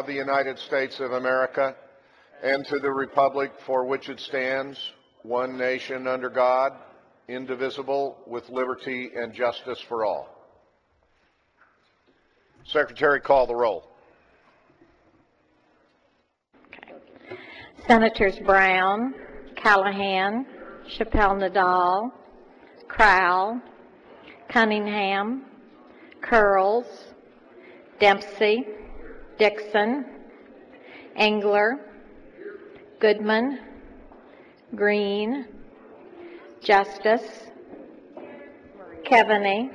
of the United States of America and to the republic for which it stands, one nation under God, indivisible, with liberty and justice for all. Secretary, call the roll. Okay. Senators Brown, Callahan, Chappelle-Nadal, Crowell, Cunningham, Curls, Dempsey, Dixon, Engler, Goodman, Green, Justice, Keaveney,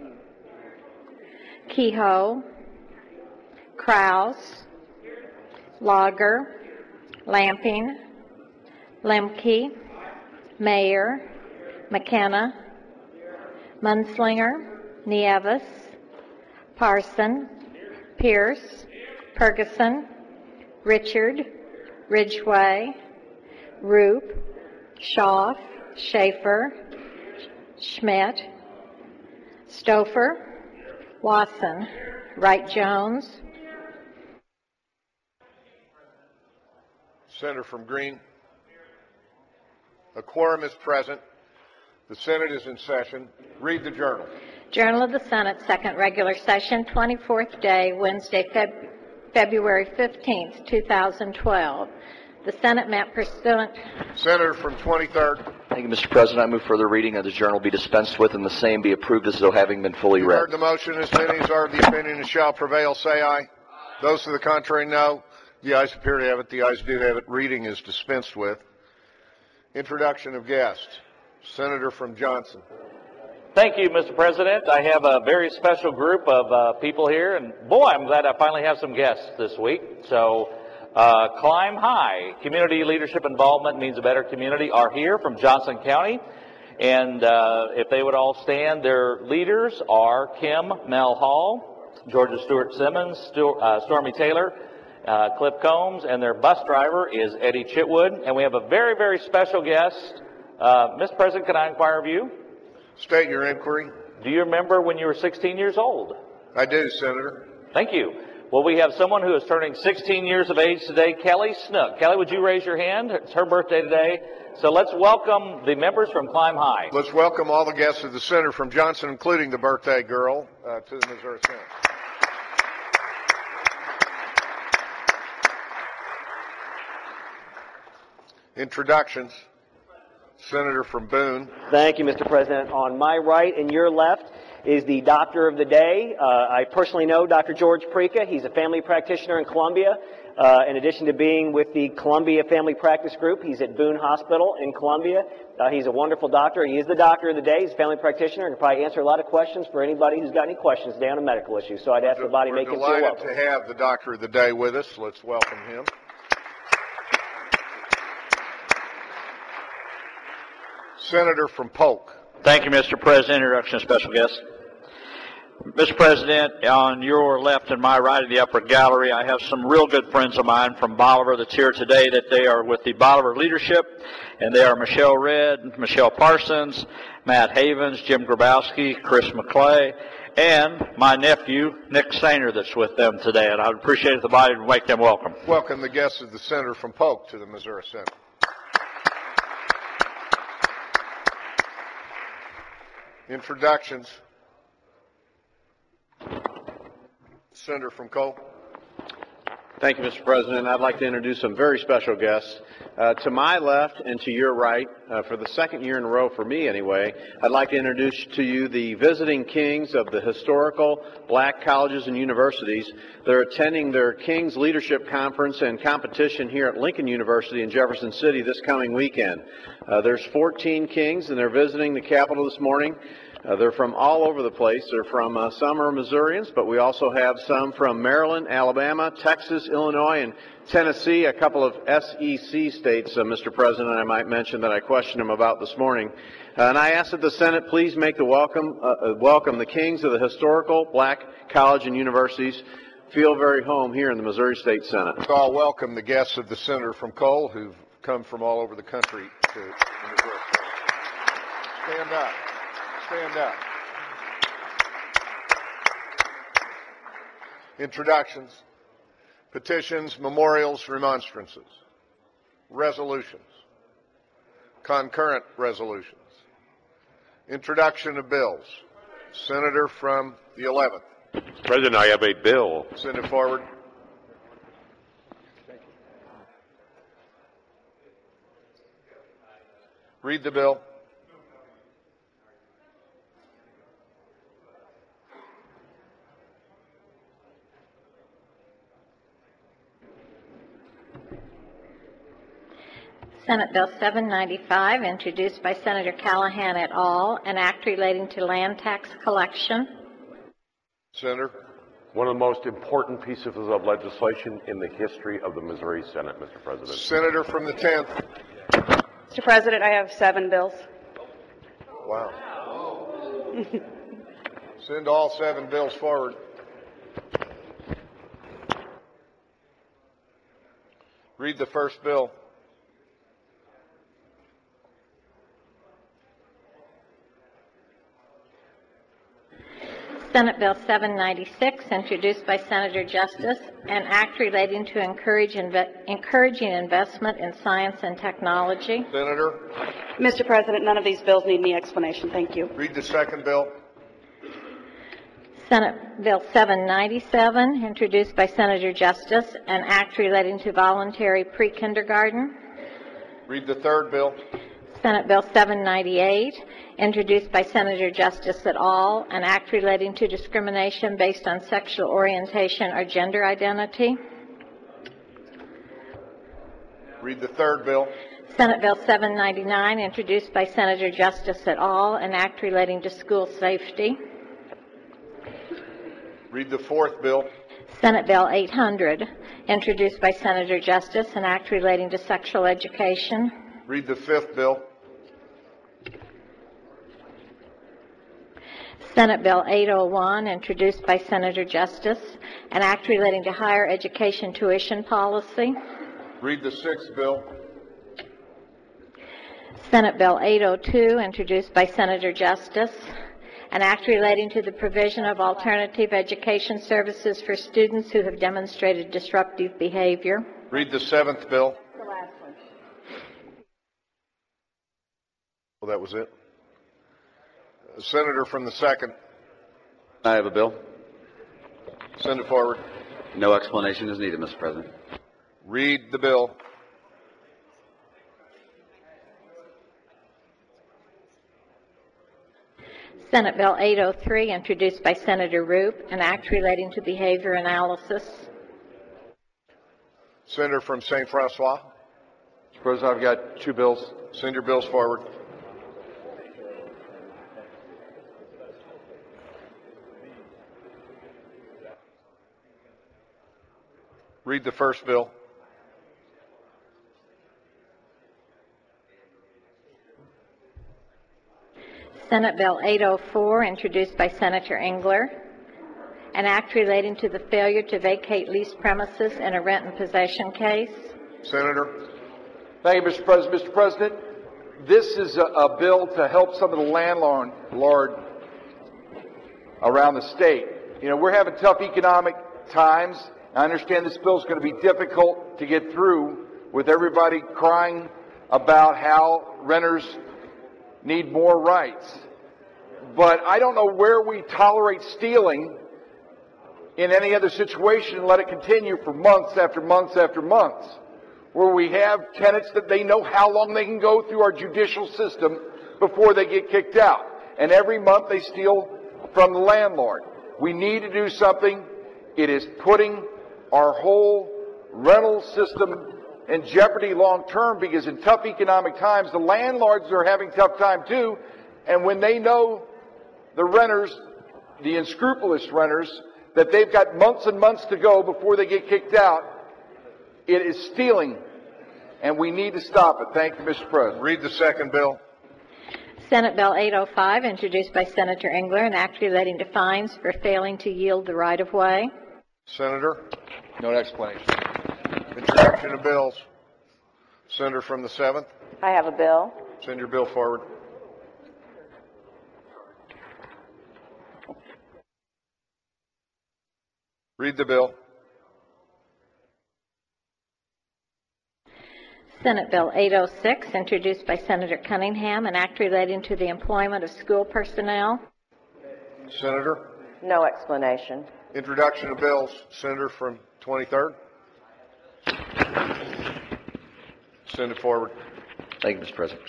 Kehoe, Krause, Lager, Lamping, Lemke, Mayer, McKenna, Munslinger, Nieves, Parson, Pierce, Ferguson, Richard, Ridgway, Roop, Schaaf, Schaefer, Schmidt, Stouffer, Watson, Wright-Jones. Senator from Green. A quorum is present. The Senate is in session. Read the journal. Journal of the Senate, second regular session, 24th day, Wednesday, February 15th, 2012. The Senate met pursuant. Senator from 23rd. Thank you, Mr. President. I move further reading of the journal be dispensed with and the same be approved as though having been fully You've read. heard the motion. As many as are of the opinion as shall prevail, say aye. Those to the contrary, no. The ayes appear to have it. The ayes do have it. Reading is dispensed with. Introduction of guests. Senator from Johnson. Thank you, Mr. President. I have a very special group of people here, and boy, I'm glad I finally have some guests this week. So, Climb High, community leadership involvement means a better community, are here from Johnson County. And if they would all stand, their leaders are Kim Mel Hall, Georgia Stewart Simmons, Stormy Taylor, Cliff Combs, and their bus driver is Eddie Chitwood. And we have a very, very special guest. Mr. President, can I inquire of you? State your inquiry. Do you remember when you were 16 years old? I do, Senator. Thank you. Well, we have someone who is turning 16 years of age today, Kelly Snook. Kelly, would you raise your hand? It's her birthday today. So let's welcome the members from Climb High. Let's welcome all the guests of the Senator from Johnson, including the birthday girl, to the Missouri Senate. Introductions. Senator from Boone. Thank you, Mr. President. On my right and your left is the doctor of the day. I personally know Dr. George Preca. He's a family practitioner in Columbia. In addition to being with the Columbia Family Practice Group, he's at Boone Hospital in Columbia. He's a wonderful doctor. He is the doctor of the day. He's a family practitioner and can probably answer a lot of questions for anybody who's got any questions today on a medical issue. So I'd ask the body to make him feel welcome. We're delighted to have the doctor of the day with us. Let's welcome him. Senator from Polk. Thank you, Mr. President. Introduction of special guest. Mr. President, on your left and my right of the upper gallery, I have some real good friends of mine from Bolivar that's here today that they are with the Bolivar leadership, and they are Michelle Redd, Michelle Parsons, Matt Havens, Jim Grabowski, Chris McClay, and my nephew, Nick Sainer, that's with them today, and I would appreciate if the body would make them welcome. Welcome the guests of the Senator from Polk to the Missouri Senate. Introductions. Senator from Cole. Thank you, Mr. President. I'd like to introduce some very special guests. To my left and to your right, for the second year in a row for me anyway, I'd like to introduce to you the visiting kings of the historical black colleges and universities. They're attending their King's Leadership Conference and competition here at Lincoln University in Jefferson City this coming weekend. There's 14 kings, and they're visiting the Capitol this morning. They're from all over the place. They're from some are Missourians, but we also have some from Maryland, Alabama, Texas, Illinois, and Tennessee, a couple of SEC states, Mr. President, I might mention that I questioned them about this morning. And I ask that the Senate please make the welcome the kings of the historical black college and universities feel very home here in the Missouri State Senate. I'll welcome the guests of the Senator from Cole who've come from all over the country to the Missouri Senate. Stand up. Stand up. Introductions. petitions, memorials, remonstrances, resolutions, concurrent resolutions, introduction of bills. Senator from the 11th. Mr. President, I have a bill. Send it forward. Read the bill. Senate Bill 795, introduced by Senator Callahan et al., an act relating to land tax collection. Senator. One of the most important pieces of legislation in the history of the Missouri Senate, Mr. President. Senator from the 10th. Mr. President, I have 7 bills. Wow. Send all 7 bills forward. Read the first bill. Senate Bill 796, introduced by Senator Justice, an act relating to encouraging investment in science and technology. Senator. Mr. President, none of these bills need any explanation. Thank you. Read the second bill. Senate Bill 797, introduced by Senator Justice, an act relating to voluntary pre-kindergarten. Read the third bill. Senate Bill 798, introduced by Senator Justice et al., an act relating to discrimination based on sexual orientation or gender identity. Read the third bill. Senate Bill 799, introduced by Senator Justice et al., an act relating to school safety. Read the fourth bill. Senate Bill 800, introduced by Senator Justice, an act relating to sexual education. Read the fifth bill. Senate Bill 801, introduced by Senator Justice, an act relating to higher education tuition policy. Read the sixth bill. Senate Bill 802, introduced by Senator Justice, an act relating to the provision of alternative education services for students who have demonstrated disruptive behavior. Read the seventh bill. The last one. Well, that was it. Senator from the second. I have a bill. Send it forward. No explanation is needed, Mr. President. Read the bill. Senate Bill 803, introduced by Senator Roop, an act relating to behavior analysis. Senator from St. Francois. Mr. President, I've got 2 bills. Send your bills forward. Read the first bill. Senate Bill 804, introduced by Senator Engler, an act relating to the failure to vacate leased premises in a rent and possession case. Senator. Thank you, Mr. President. Mr. President, this is a bill to help some of the landlord around the state. You know, we're having tough economic times. I understand this bill is going to be difficult to get through with everybody crying about how renters need more rights. But I don't know where we tolerate stealing in any other situation and let it continue for months after months after months, where we have tenants that they know how long they can go through our judicial system before they get kicked out. And every month they steal from the landlord. We need to do something. It is putting our whole rental system in jeopardy long term, because in tough economic times, the landlords are having a tough time too. And when they know the renters, the unscrupulous renters, that they've got months and months to go before they get kicked out, it is stealing, and we need to stop it. Thank you, Mr. President. Read the second bill. Senate Bill 805, introduced by Senator Engler, an act relating to fines for failing to yield the right-of-way. Senator. No explanation. Introduction of bills. Senator from the 7th. I have a bill. Send your bill forward. Read the bill. Senate Bill 806, introduced by Senator Cunningham, an act relating to the employment of school personnel. Senator. No explanation. Introduction of bills. Senator from 23rd. Send it forward. Thank you, Mr. President.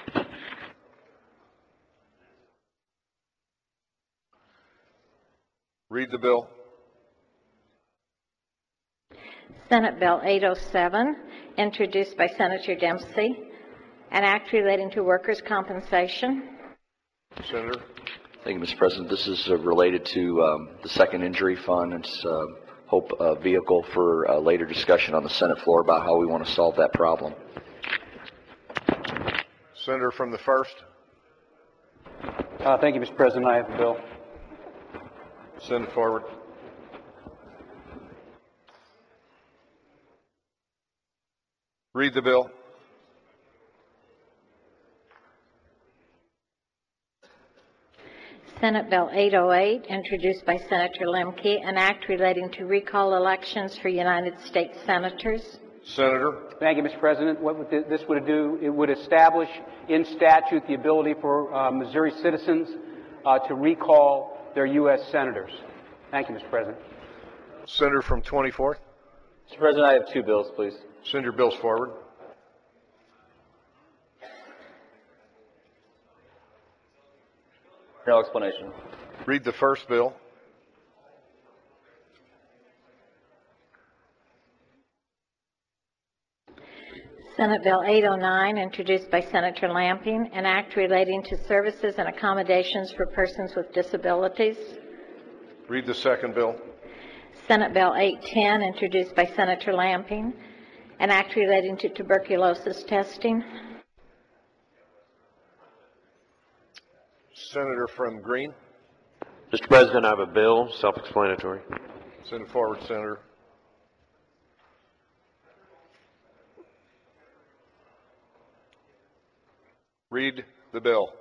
Read the bill. Senate Bill 807, introduced by Senator Dempsey, an act relating to workers' compensation. Senator. Thank you, Mr. President. This is related to the Second Injury Fund. It's hope a vehicle for later discussion on the Senate floor about how we want to solve that problem. Senator from the 1st. Thank you, Mr. President. I have the bill. Send it forward. Read the bill. Senate Bill 808, introduced by Senator Lemke, an act relating to recall elections for United States senators. Senator. Thank you, Mr. President. What this would do, it would establish in statute the ability for Missouri citizens to recall their U.S. senators. Thank you, Mr. President. Senator from 24th. Mr. President, I have two bills, please. Send your bills forward. No explanation. Read the first bill. Senate Bill 809, introduced by Senator Lamping, an act relating to services and accommodations for persons with disabilities. Read the second bill. Senate Bill 810, introduced by Senator Lamping, an act relating to tuberculosis testing. Senator from Green. Mr. President, I have a bill, self-explanatory. Send it forward, Senator. Read the bill.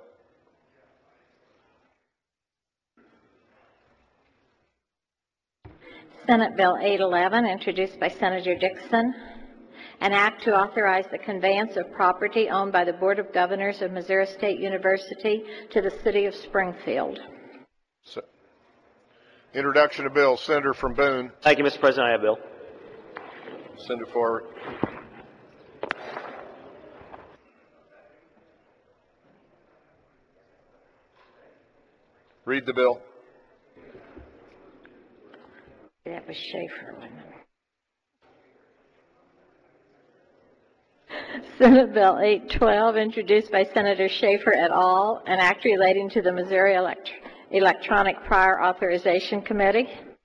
Senate Bill 811, introduced by Senator Dixon, an act to authorize the conveyance of property owned by the Board of Governors of Missouri State University to the City of Springfield. Introduction of bill. Senator from Boone. Thank you, Mr. President. I have a bill. Send it forward. Read the bill. That was Schaefer. Senate Bill 812, introduced by Senator Schaefer et al., an act relating to the Missouri Electronic Prior Authorization Committee.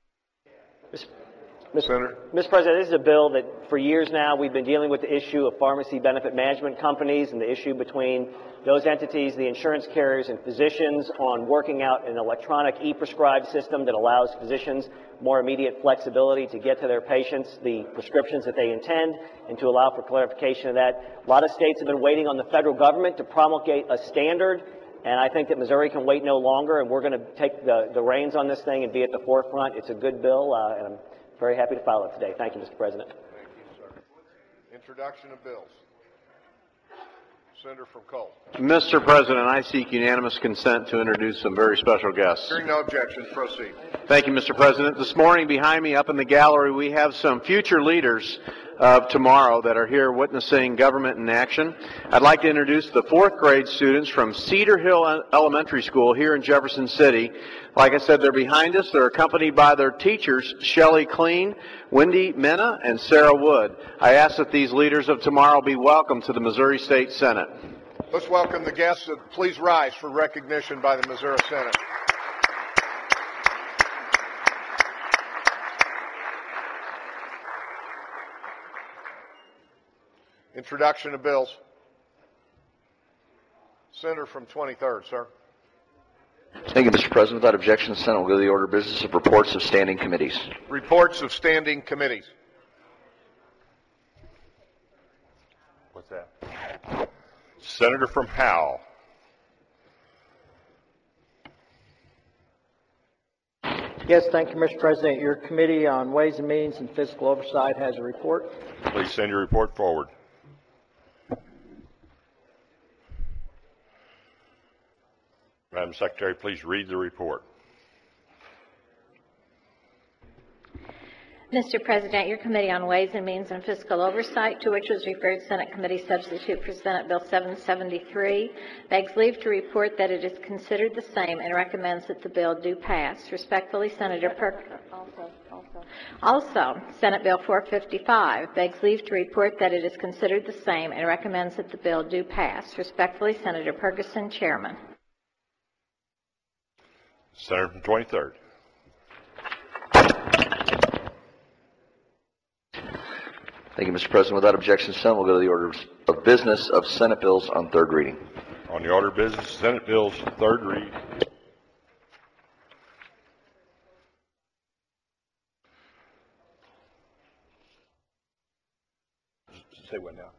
Senator. Mr. President, this is a bill that for years now we've been dealing with the issue of pharmacy benefit management companies and the issue between those entities, the insurance carriers, and physicians on working out an electronic e-prescribe system that allows physicians more immediate flexibility to get to their patients the prescriptions that they intend and to allow for clarification of that. A lot of states have been waiting on the federal government to promulgate a standard, and I think that Missouri can wait no longer, and we're going to take the reins on this thing and be at the forefront. It's a good bill, and I'm very happy to file it today. Thank you, Mr. President. Thank you, sir. Introduction of bills. Senator from Cole. Mr. President, I seek unanimous consent to introduce some very special guests. Hearing no objections, proceed. Thank you, Mr. President. This morning behind me up in the gallery we have some future leaders of tomorrow that are here witnessing government in action. I'd like to introduce the 4th grade students from Cedar Hill Elementary School here in Jefferson City. Like I said, they're behind us. They're accompanied by their teachers, Shelley Clean, Wendy Minna, and Sarah Wood. I ask that these leaders of tomorrow be welcomed to the Missouri State Senate. Let's welcome the guests. Please rise for recognition by the Missouri Senate. Introduction of bills. Senator from 23rd, sir. Thank you, Mr. President. Without objection, the Senate will go to the order of business of reports of standing committees. Reports of standing committees. What's that? Senator from Howe. Yes, thank you, Mr. President. Your Committee on Ways and Means and Fiscal Oversight has a report. Please send your report forward. Madam Secretary, please read the report. Mr. President, your Committee on Ways and Means and Fiscal Oversight, to which was referred Senate Committee Substitute for Senate Bill 773, begs leave to report that it is considered the same and recommends that the bill do pass. Respectfully, Senator Perkins. Also, Senate Bill 455 begs leave to report that it is considered the same and recommends that the bill do pass. Respectfully, Senator Ferguson, Chairman. Senator from 23rd. Thank you, Mr. President. Without objection, Senate will go to the order of business of Senate bills on third reading. On the order of business, Senate bills, third read. Say what now?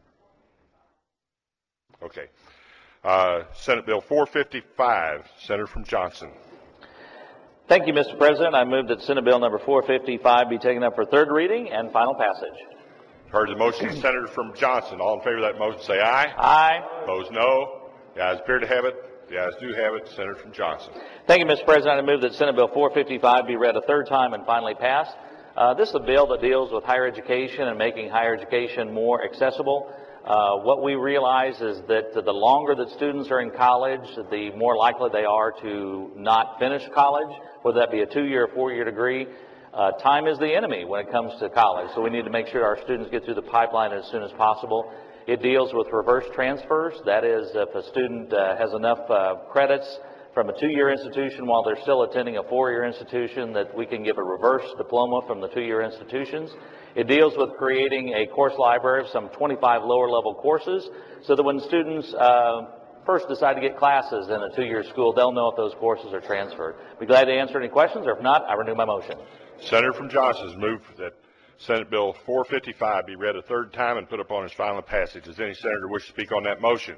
Okay. Senate Bill 455, Senator from Johnson. Thank you, Mr. President. I move that Senate Bill number 455 be taken up for third reading and final passage. Heard the motion, Senator from Johnson. All in favor of that motion say aye. Aye. Opposed, no. The ayes appear to have it. The ayes do have it. Senator from Johnson. Thank you, Mr. President. I move that Senate Bill 455 be read a third time and finally passed. This is a bill that deals with higher education and making higher education more accessible. What we realize is that the longer that students are in college, the more likely they are to not finish college, whether that be a 2-year or 4-year degree. Time is the enemy when it comes to college, so we need to make sure our students get through the pipeline as soon as possible. It deals with reverse transfers. That is, if a student has enough credits from a 2-year institution while they're still attending a 4-year institution, that we can give a reverse diploma from the 2-year institutions. It deals with creating a course library of some 25 lower-level courses so that when students first decide to get classes in a 2-year school, they'll know if those courses are transferred. Be glad to answer any questions, or if not, I renew my motion. Senator from Johnson has moved that Senate Bill 455 be read a third time and put upon its final passage. Does any senator wish to speak on that motion?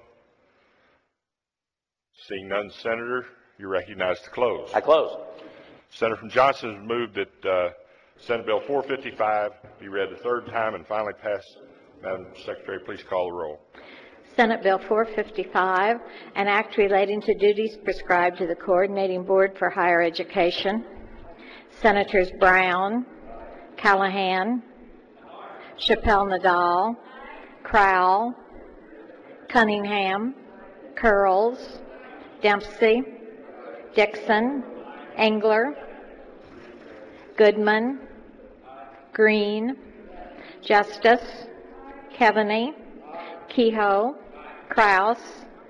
Seeing none, Senator, you're recognized to close. I close. Senator from Johnson has moved that Senate Bill 455 be read a third time and finally passed. Madam Secretary, please call the roll. Senate Bill 455, an act relating to duties prescribed to the Coordinating Board for Higher Education. Senators Brown, Callahan, Chappelle-Nadal, Crowell, Cunningham, Curls, Dempsey, Dixon, Engler, Goodman, Green, Justice, Keaveney, Kehoe, Kraus,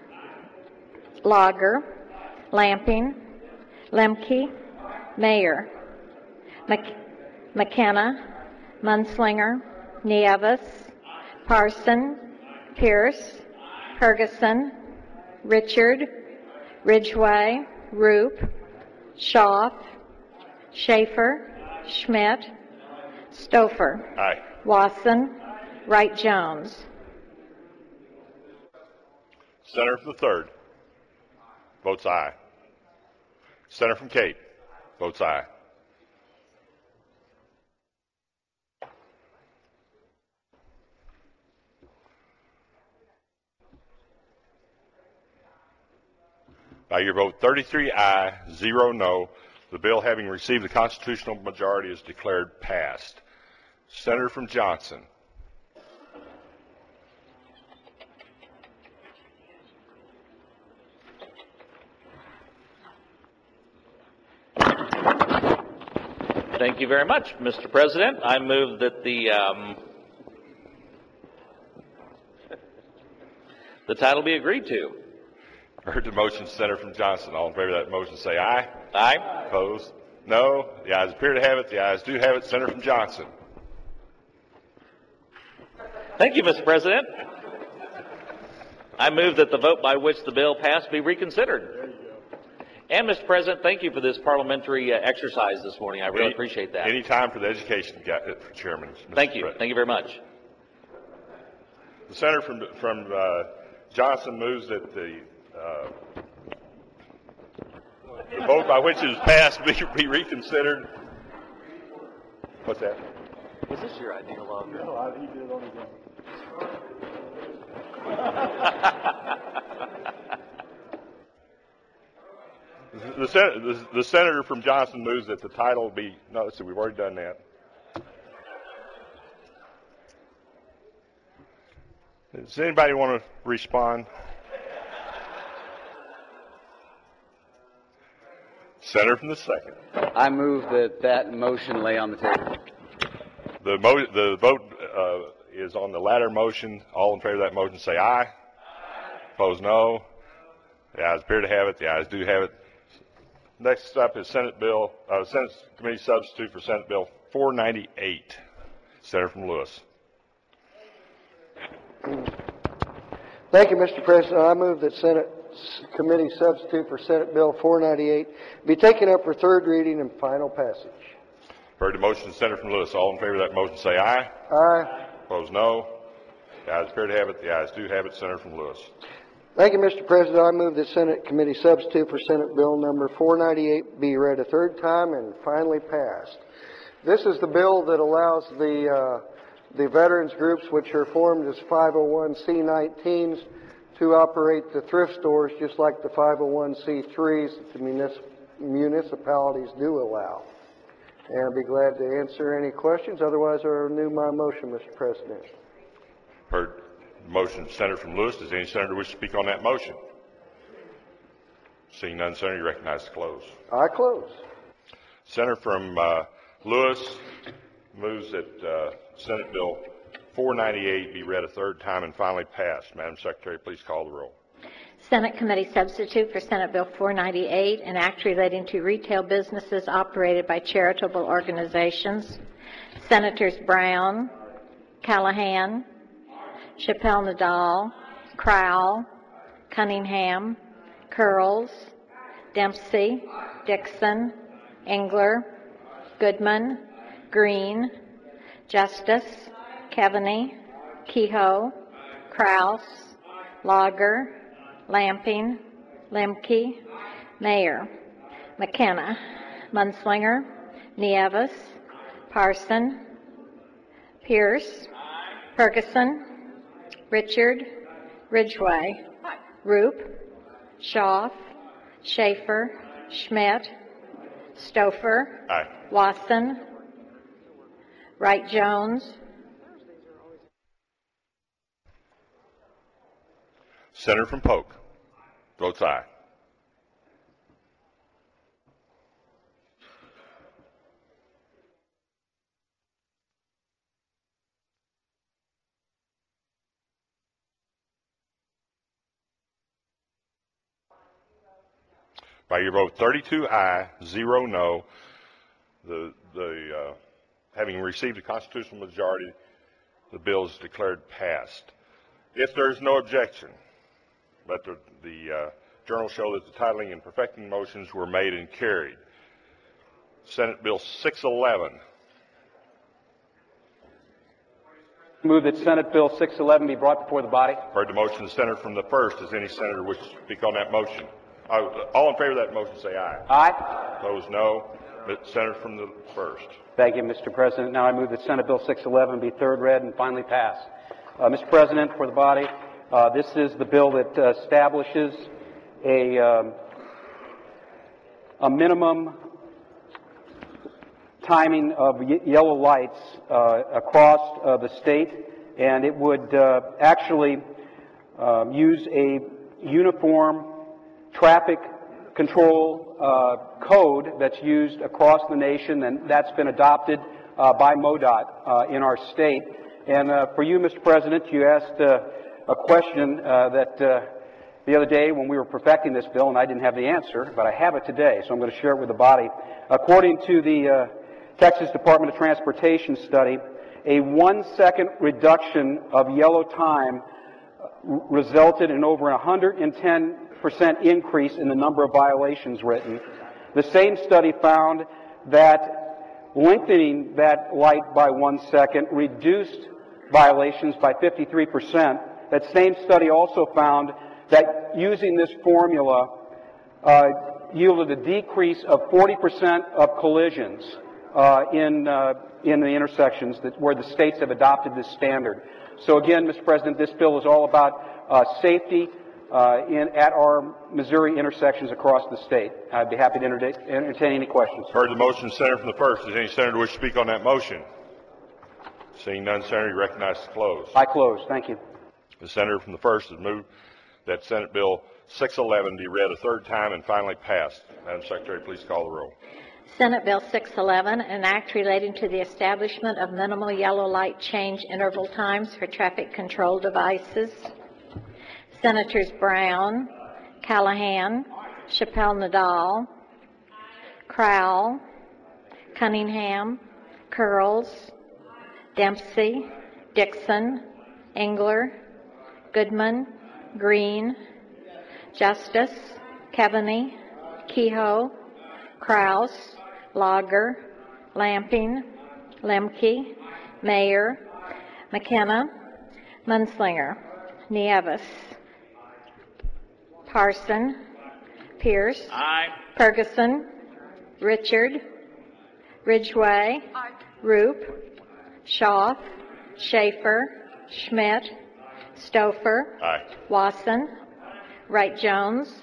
Lager, Lamping, Lemke, Mayer, McKenna, Munslinger, Nieves, Parson, Pierce, Ferguson, Richard, Ridgway, Roop, Schaaf, Schaefer, Schmidt, Stouffer. Aye. Wasson, Wright-Jones. Senator from the 3rd votes aye. Senator from Cape votes aye. By your vote 33 aye, 0 no, the bill having received the constitutional majority is declared passed. Senator from Johnson. Thank you very much, Mr. President. I move that the title be agreed to. Heard the motion, Senator from Johnson. All in favor of that motion say aye. Aye. Opposed? No. The ayes appear to have it. The ayes do have it. Senator from Johnson. Thank you, Mr. President. I move that the vote by which the bill passed be reconsidered. And, Mr. President, thank you for this parliamentary exercise this morning. I really appreciate that. Any time for the education chairman. Thank you. Thank you very much. The senator from Johnson moves that the vote by which it was passed be reconsidered. What's that? Was this your idea, Love? No, he did it on his own. the senator from Johnson moves that the title be, no, let's see, we've already done that. Does anybody want to respond? Senator from the second. I move that motion lay on the table. The vote is on the latter motion. All in favor of that motion say aye. Aye. Opposed, no. The ayes appear to have it. The ayes do have it. Next up is Senate Committee Substitute for Senate Bill 498. Senator from Lewis. Thank you, Mr. President. I move that Senate Committee Substitute for Senate Bill 498 be taken up for third reading and final passage. Heard the motion, Senator from Lewis. All in favor of that motion say aye. Aye. Opposed, no. The ayes appear to have it. The ayes do have it. Senator from Lewis. Thank you, Mr. President. I move that Senate Committee Substitute for Senate Bill number 498 be read a third time and finally passed. This is the bill that allows the veterans groups, which are formed as 501c19s, to operate the thrift stores just like the 501c3s that the municipalities do allow. And I'll be glad to answer any questions. Otherwise, I renew my motion, Mr. President. Heard the motion, Senator from Lewis. Does any senator wish to speak on that motion? Seeing none, Senator, you recognize to close. I close. Senator from Lewis moves that Senate Bill 498 be read a third time and finally passed. Madam Secretary, please call the roll. Senate Committee Substitute for Senate Bill 498, an act relating to retail businesses operated by charitable organizations. Senators Brown, Callahan, Chappelle Nadal, Crowell, Cunningham, Curls, Dempsey, Dixon, Engler, Goodman, Green, Justice, Keaveney, Kehoe, Kraus, Lager, Lamping, Lemke, Mayer, McKenna, Munslinger, Nieves, Parson, Pierce, Ferguson, Richard, Ridgway, Roop, Schaaf, Schaefer, Schmidt, Stouffer, Aye. Wasson, Wright-Jones, Senator from Polk votes aye. By your vote 32 aye, 0 no, having received a constitutional majority, the bill is declared passed. If there is no objection, let the journal show that the titling and perfecting motions were made and carried. Senate Bill 611. Move that Senate Bill 611 be brought before the body. Heard the motion, the senator from the first. Does any senator wish to speak on that motion? All in favor of that motion say aye. Aye. Opposed, no. The senator from the first. Thank you, Mr. President. Now I move that Senate Bill 611 be third read and finally passed. Mr. President, for the body, this is the bill that establishes a minimum timing of yellow lights across the state, and it would actually use a uniform traffic control code that's used across the nation, and that's been adopted by MoDOT in our state. And for you, Mr. President, you asked a question that the other day when we were perfecting this bill, and I didn't have the answer, but I have it today, so I'm going to share it with the body. According to the Texas Department of Transportation study, a 1-second reduction of yellow time resulted in over 110% increase in the number of violations written. The same study found that lengthening that light by 1 second reduced violations by 53%. That same study also found that using this formula yielded a decrease of 40% of collisions in the intersections where the states have adopted this standard. So again, Mr. President, this bill is all about safety at our Missouri intersections across the state. I'd be happy to entertain any questions. Heard the motion, Senator from the 1st. Does any senator wish to speak on that motion? Seeing none, Senator, you recognize to close. I close. Thank you. The senator from the 1st has moved that Senate Bill 611 be read a third time and finally passed. Madam Secretary, please call the roll. Senate Bill 611, an act relating to the establishment of minimal yellow light change interval times for traffic control devices. Senators Brown, Callahan, Chappelle-Nadal, Crowell, Cunningham, Curls, Dempsey, Dixon, Engler, Goodman, Green, Justice, Keaveney, Kehoe, Kraus, Lager, Lamping, Lemke, Mayer, McKenna, Munslinger, Nieves, Parson, Pierce, Ferguson, Richard, Ridgway, Roop, Schaaf, Schaefer, Schmidt, Stouffer, Wasson, Wright-Jones,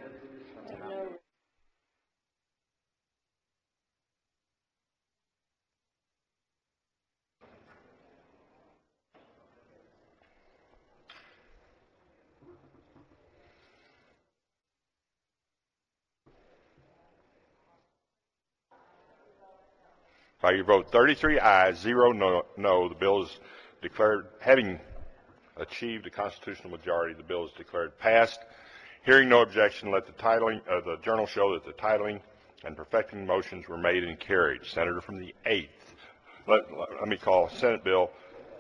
By your vote, 33 ayes, 0 no, the bill is declared, having achieved a constitutional majority, the bill is declared passed. Hearing no objection, let the journal show that the titling and perfecting motions were made and carried. Senator from the 8th. Let me call Senate Bill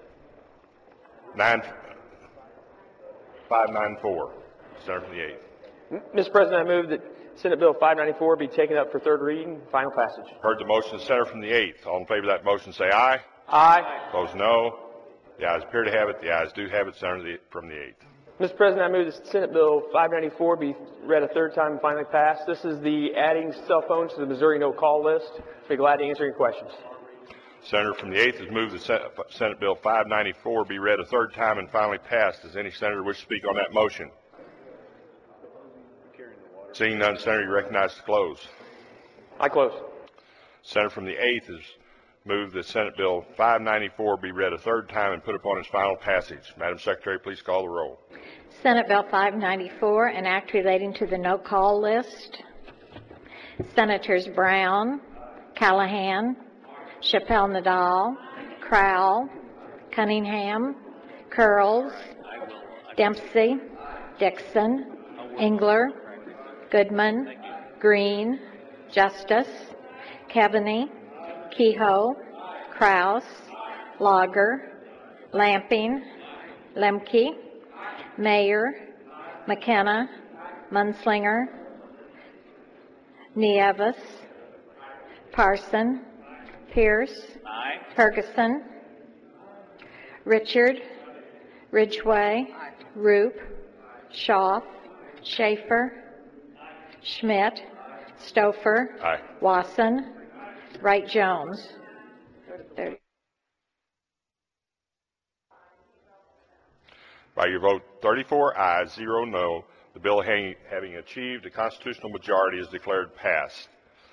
594. Senator from the 8th. Mr. President, I move that Senate Bill 594 be taken up for third reading and final passage. Heard the motion, the Senator from the 8th. All in favor of that motion say aye. Aye. Opposed, no. The ayes appear to have it. The ayes do have it. Senator from the 8th. Mr. President, I move that Senate Bill 594 be read a third time and finally passed. This is the adding cell phones to the Missouri no-call list. I'd be glad to answer any questions. Senator from the 8th has moved that Senate Bill 594 be read a third time and finally passed. Does any senator wish to speak on that motion? Seeing none, Senator, you recognize to close. I close. Senator from the 8th has moved that Senate Bill 594 be read a third time and put upon its final passage. Madam Secretary, please call the roll. Senate Bill 594, an act relating to the no-call list. Senators Brown, Callahan, Chappelle-Nadal, Crowell, Cunningham, Curls, Dempsey, Dixon, Engler, Goodman, Green, Justice, Keaveney, Kehoe, Kraus, Lager, Lamping, Lemke, Mayer, McKenna, Munslinger, Nieves, Parson, Pierce, Ferguson, Richard, Ridgway, Roop, Schaaf, Schaefer, Schmidt, Stouffer, Wasson, Wright-Jones. By your vote, 34 ayes, 0 no, the bill having achieved a constitutional majority is declared passed.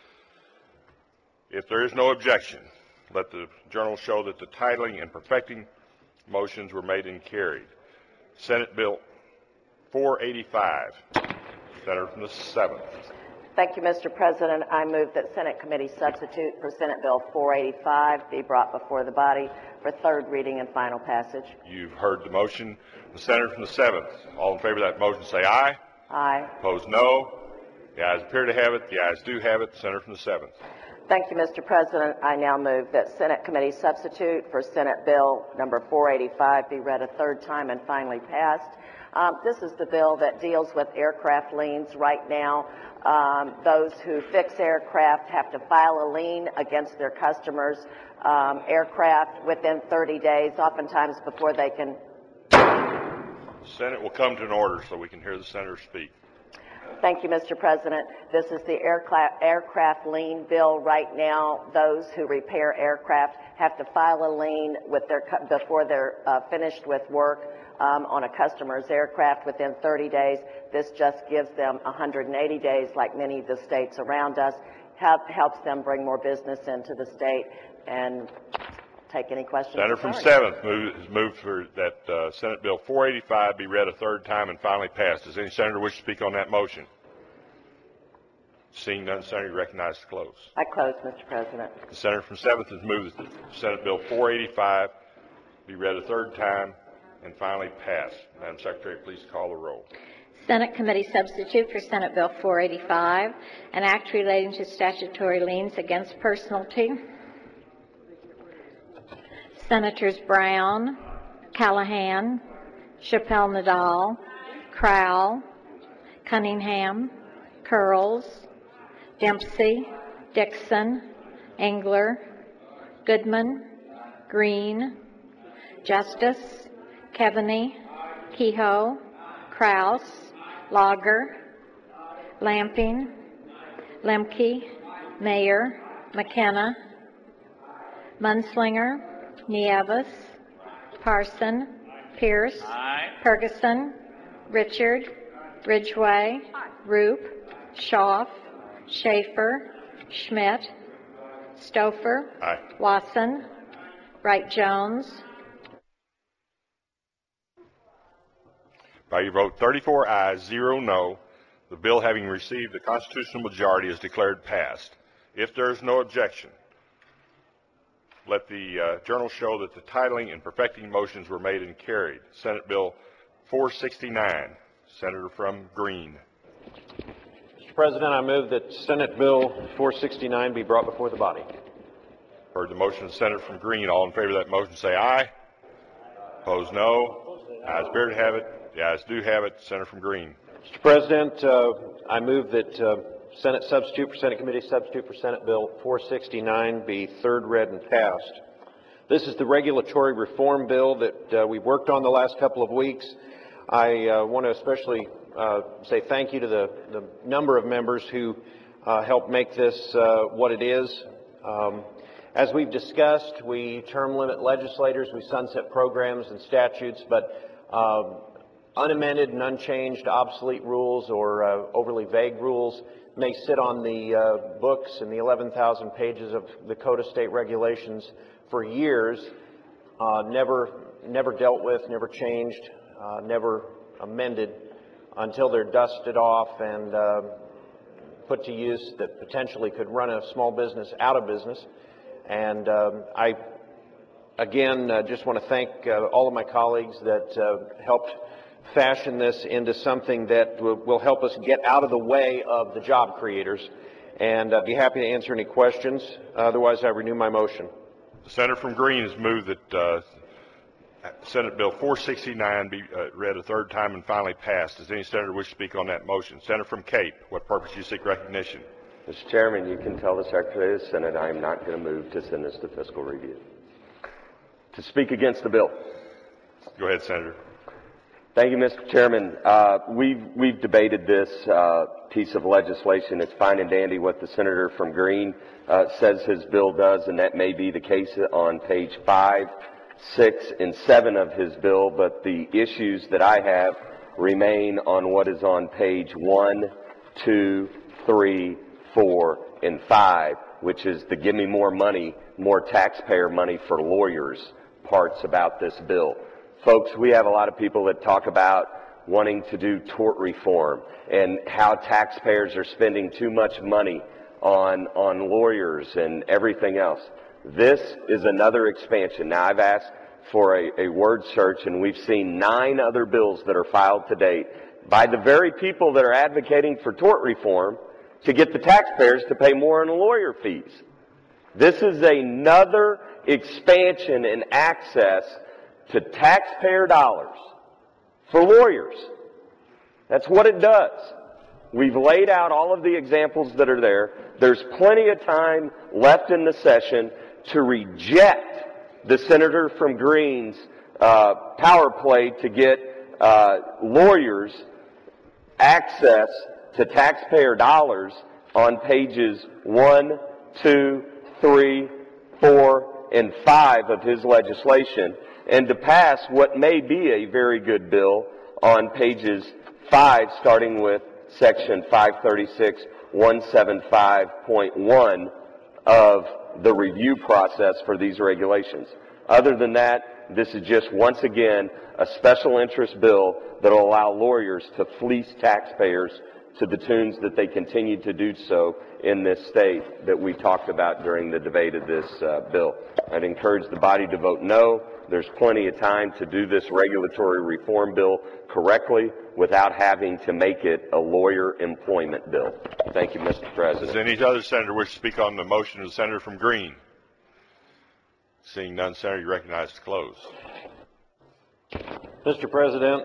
If there is no objection, let the journal show that the titling and perfecting motions were made and carried. Senate Bill 485, Senator from the 7th. Thank you, Mr. President. I move that Senate Committee Substitute for Senate Bill 485 be brought before the body for third reading and final passage. You've heard the motion. The Senator from the 7th. All in favor of that motion say aye. Aye. Opposed, no. The ayes appear to have it. The ayes do have it. The Senator from the 7th. Thank you, Mr. President. I now move that Senate Committee Substitute for Senate Bill number 485 be read a third time and finally passed. This is the bill that deals with aircraft liens. Right now, those who fix aircraft have to file a lien against their customers' aircraft within 30 days, oftentimes before they can. The Senate will come to an order so we can hear the senator speak. Thank you, Mr. President. This is the aircraft lien bill. Right now, those who repair aircraft have to file a lien with before they're finished with work on a customer's aircraft within 30 days. This just gives them 180 days, like many of the states around us. Helps them bring more business into the state. And take any questions. Senator from 7th has moved for that Senate Bill 485 be read a third time and finally passed. Does any senator wish to speak on that motion? Seeing none, Senator, you recognize to close. I close, Mr. President. The senator from 7th has moved that Senate Bill 485 be read a third time and finally passed. Madam Secretary, please call the roll. Senate Committee Substitute for Senate Bill 485, an act relating to statutory liens against personalty. Senators Brown, Callahan, Chappelle Nadal, Crowell, Cunningham, Curls, Dempsey, Dixon, Engler, Goodman, Green, Justice, Keaveney, Kehoe, Kraus, Lager, Lamping, Lemke, Mayer, McKenna, Munslinger, Nieves, Parson, Pierce, Ferguson, Richard, Ridgway, Roop, Schaaf, Schaefer, Schmidt, Stouffer, Watson, Wright-Jones. By your vote 34 ayes, 0 no, the bill having received the constitutional majority is declared passed. If there is no objection, let the journal show that the titling and perfecting motions were made and carried. Senate Bill 469, Senator from Green. Mr. President, I move that Senate Bill 469 be brought before the body. Heard the motion of the Senator from Green. All in favor of that motion say aye. Opposed, no. Ayes appear to have it. The ayes do have it. Senator from Green. Mr. President, I move that Senate Committee Substitute for Senate Bill 469 be third read and passed. This is the regulatory reform bill that we worked on the last couple of weeks. I want to especially say thank you to the number of members who helped make this what it is. As we've discussed, we term limit legislators, we sunset programs and statutes, but unamended and unchanged obsolete rules or overly vague rules may sit on the books and the 11,000 pages of the Code of State Regulations for years, never dealt with, never changed, never amended until they're dusted off and put to use that potentially could run a small business out of business. And I, again, just want to thank all of my colleagues that helped fashion this into something that will help us get out of the way of the job creators. And I'd be happy to answer any questions. Otherwise, I renew my motion. The senator from Green has moved that Senate Bill 469 be read a third time and finally passed. Does any senator wish to speak on that motion? Senator from Cape, what purpose do you seek recognition? Mr. Chairman, you can tell the Secretary of the Senate I am not going to move to send this to fiscal review. To speak against the bill. Go ahead, Senator. Thank you, Mr. Chairman. We've debated this piece of legislation. It's fine and dandy what the senator from Green says his bill does, and that may be the case on page 5, 6, and 7 of his bill, but the issues that I have remain on what is on page 1, 2, 3, 4, and 5, which is the give me more money, more taxpayer money for lawyers parts about this bill. Folks, we have a lot of people that talk about wanting to do tort reform and how taxpayers are spending too much money on lawyers and everything else. This is another expansion. Now, I've asked for a word search, and we've seen 9 other bills that are filed to date by the very people that are advocating for tort reform to get the taxpayers to pay more in lawyer fees. This is another expansion in access to taxpayer dollars for lawyers. That's what it does. We've laid out all of the examples that are there. There's plenty of time left in the session to reject the senator from Green's power play to get lawyers access to taxpayer dollars on pages 1, 2, 3, 4, and 5 of his legislation, and to pass what may be a very good bill on pages 5, starting with section 536.175.1 of the review process for these regulations. Other than that, this is just once again a special interest bill that will allow lawyers to fleece taxpayers to the tunes that they continue to do so in this state that we talked about during the debate of this bill. I'd encourage the body to vote no. There's plenty of time to do this regulatory reform bill correctly without having to make it a lawyer employment bill. Thank you, Mr. President. Does any other senator wish to speak on the motion of the senator from Green? Seeing none, Senator, you recognize to close. Mr. President,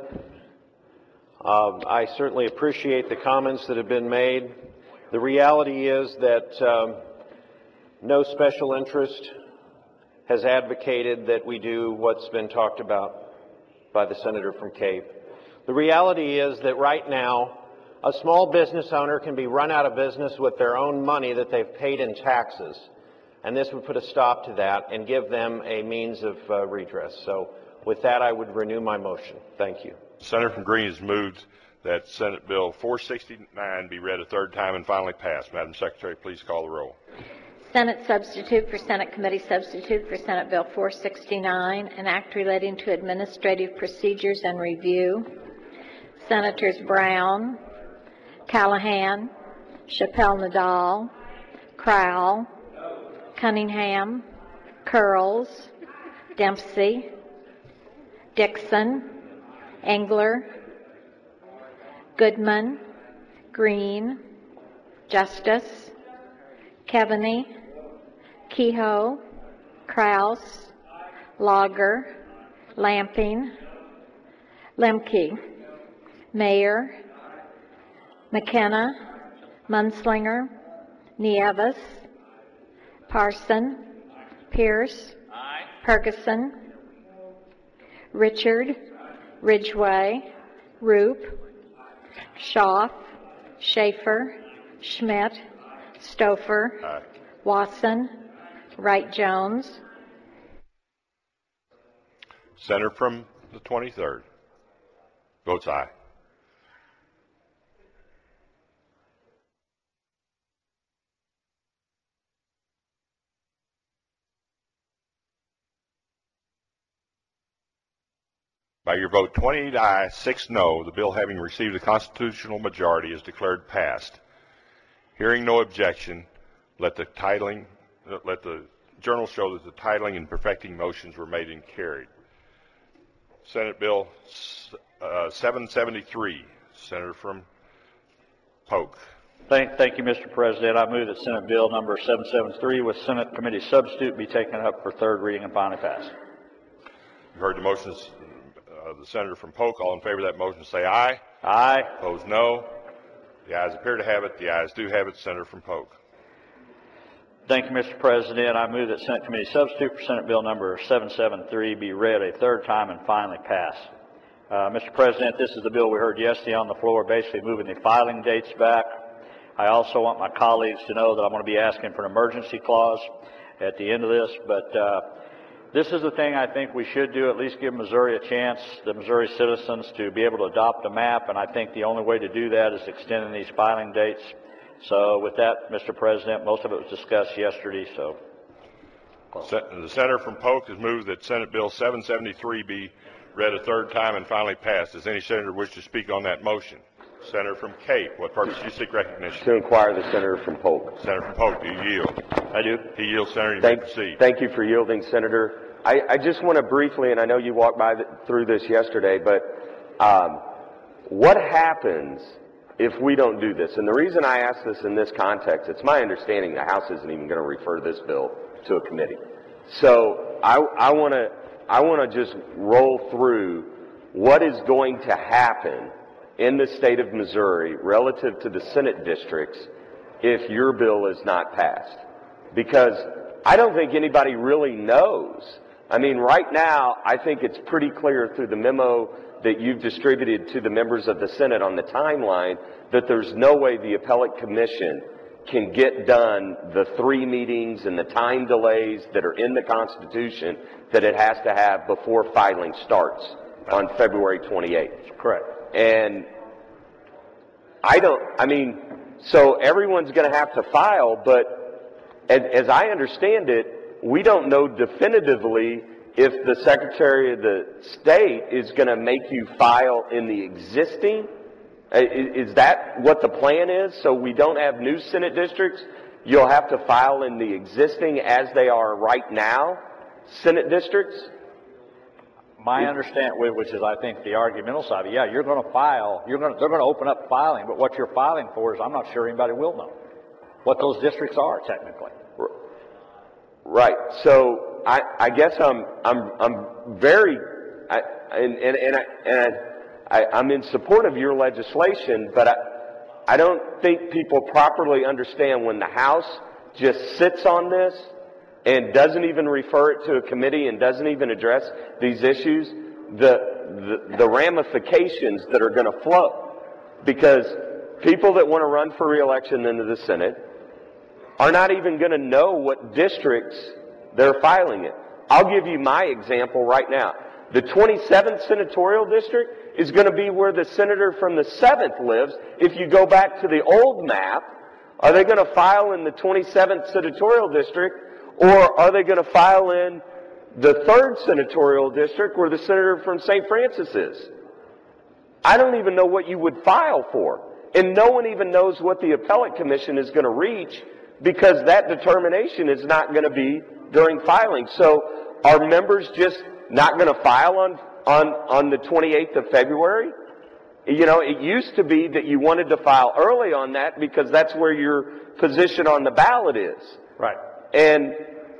I certainly appreciate the comments that have been made. The reality is that no special interest has advocated that we do what's been talked about by the senator from Cape. The reality is that right now, a small business owner can be run out of business with their own money that they've paid in taxes, and this would put a stop to that and give them a means of redress. So with that, I would renew my motion. Thank you. Senator from Green has moved that Senate Bill 469 be read a third time and finally passed. Madam Secretary, please call the roll. Senate substitute for Senate Committee substitute for Senate Bill 469, an act relating to administrative procedures and review. Senators Brown, Callahan, Chappelle-Nadal, Crowell, Cunningham, Curls, Dempsey, Dixon, Engler, Goodman, Green, Justice, Keaveney, Kehoe, Kraus, Lager, Lamping, Lemke, Mayer, McKenna, Munslinger, Nieves, Parson, Pierce, Ferguson, Richard, Ridgway, Roop, Schaaf, Schaefer, Schmidt, Stouffer, Watson, Wright-Jones. Senator from the 23rd votes aye. By your vote 28 aye, 6 no, the bill having received a constitutional majority is declared passed. Hearing no objection, let the journal show that the titling and perfecting motions were made and carried. Senate Bill 773, Senator from Polk. Thank you, Mr. President. I move that Senate Bill number 773 with Senate Committee substitute be taken up for third reading and finally passed. You've heard the motions of the Senator from Polk. All in favor of that motion say aye. Aye. Opposed no. The ayes appear to have it. The ayes do have it. Senator from Polk. Thank you, Mr. President. I move that Senate Committee substitute for Senate Bill number 773 be read a third time and finally passed. Mr. President, this is the bill we heard yesterday on the floor, basically moving the filing dates back. I also want my colleagues to know that I'm going to be asking for an emergency clause at the end of this, but this is the thing I think we should do, at least give Missouri a chance, the Missouri citizens, to be able to adopt a map, and I think the only way to do that is extending these filing dates. So with that, Mr. President, most of it was discussed yesterday, so. The Senator from Polk has moved that Senate Bill 773 be read a third time and finally passed. Does any senator wish to speak on that motion? Senator from Cape, what purpose do you seek recognition? To inquire the Senator from Polk. Senator from Polk, do you yield? I do. He yields, Senator. You may proceed. Thank you for yielding, Senator. I just want to briefly, and I know you walked through this yesterday, but what happens if we don't do this? And the reason I ask this in this context, it's my understanding the House isn't even going to refer this bill to a committee. So I want to just roll through what is going to happen in the state of Missouri relative to the Senate districts if your bill is not passed. Because I don't think anybody really knows I mean, right now, I think it's pretty clear through the memo that you've distributed to the members of the Senate on the timeline that there's no way the appellate commission can get done the 3 meetings and the time delays that are in the Constitution that it has to have before filing starts on February 28th. Correct. And so everyone's going to have to file, but as I understand it, we don't know definitively if the Secretary of the State is going to make you file in the existing. Is that what the plan is? So we don't have new Senate districts? You'll have to file in the existing as they are right now, Senate districts? My understanding, which is I think the argumental side, yeah, you're going to file, they're going to open up filing, but what you're filing for is I'm not sure anybody will know what those districts are technically. Right. So I guess I'm very, I'm in support of your legislation, but I don't think people properly understand when the House just sits on this and doesn't even refer it to a committee and doesn't even address these issues, the ramifications that are going to flow. Because people that want to run for re-election into the Senate are not even going to know what districts they're filing in. I'll give you my example right now. The 27th senatorial district is going to be where the senator from the 7th lives. If you go back to the old map, are they going to file in the 27th senatorial district, or are they going to file in the 3rd senatorial district where the senator from St. Francis is? I don't even know what you would file for. And no one even knows what the appellate commission is going to reach, because that determination is not going to be during filing. So are members just not going to file on the 28th of February? You know, it used to be that you wanted to file early on that because that's where your position on the ballot is. Right. And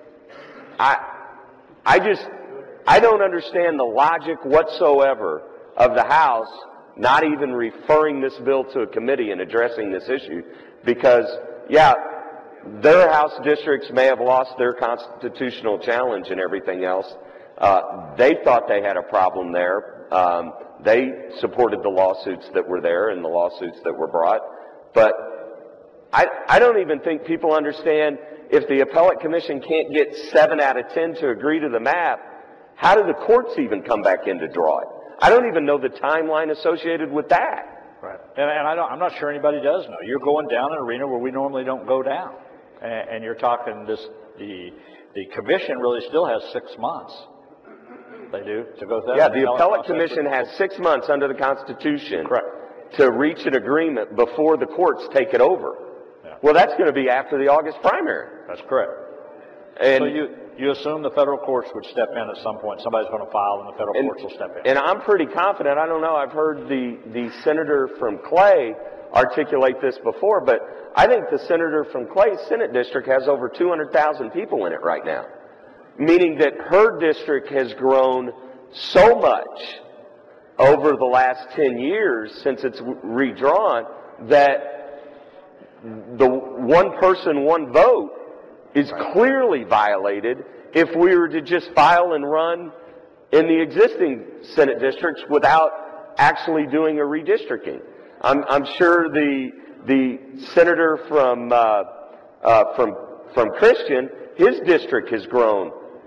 I don't understand the logic whatsoever of the House not even referring this bill to a committee and addressing this issue, because, yeah, their House districts may have lost their constitutional challenge and everything else. They thought they had a problem there. They supported the lawsuits that were there and the lawsuits that were brought. But I don't even think people understand, if the appellate commission can't get 7 out of 10 to agree to the map, how do the courts even come back in to draw it? I don't even know the timeline associated with that. Right. And I'm not sure anybody does know. You're going down an arena where we normally don't go down. And you're talking the commission really still has 6 months. They do, to go through. Yeah, the appellate commission has 6 months under the Constitution. Correct. To reach an agreement before the courts take it over. Yeah. Well, that's going to be after the August primary. That's correct. And so you assume the federal courts would step in at some point. Somebody's going to file and the federal courts will step in. And I'm pretty confident. I don't know. I've heard the senator from Clay articulate this before, but I think the senator from Clay's Senate district has over 200,000 people in it right now. Meaning that her district has grown so much over the last 10 years since it's redrawn that the one person, one vote is clearly violated if we were to just file and run in the existing Senate districts without actually doing a redistricting. I'm sure the senator from Christian, his district has grown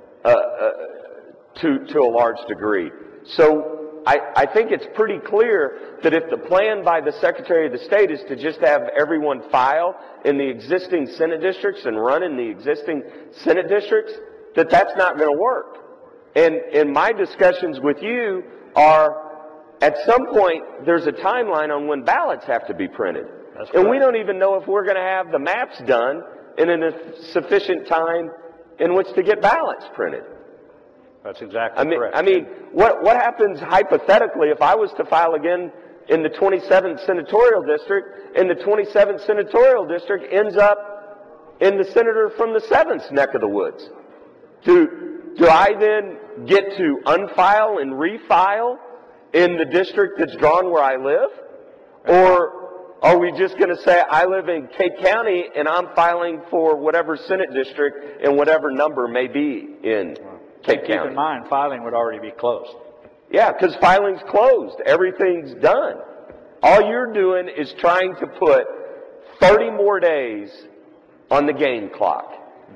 to a large degree. So I think it's pretty clear that if the plan by the Secretary of the State is to just have everyone file in the existing Senate districts and run in the existing Senate districts, that that's not going to work. And my discussions with you are, at some point, there's a timeline on when ballots have to be printed. And we don't even know if we're going to have the maps done in a sufficient time in which to get ballots printed. That's exactly correct. I mean, what happens hypothetically if I was to file again in the 27th senatorial district, and the 27th senatorial district ends up in the senator from the 7th neck of the woods? Do I then get to unfile and refile in the district that's drawn where I live? Or are we just going to say, I live in Cate County and I'm filing for whatever Senate district and whatever number may be in Cape Keep County. in mind, filing would already be closed. Yeah, because filing's closed. Everything's done. All you're doing is trying to put 30 more days on the game clock.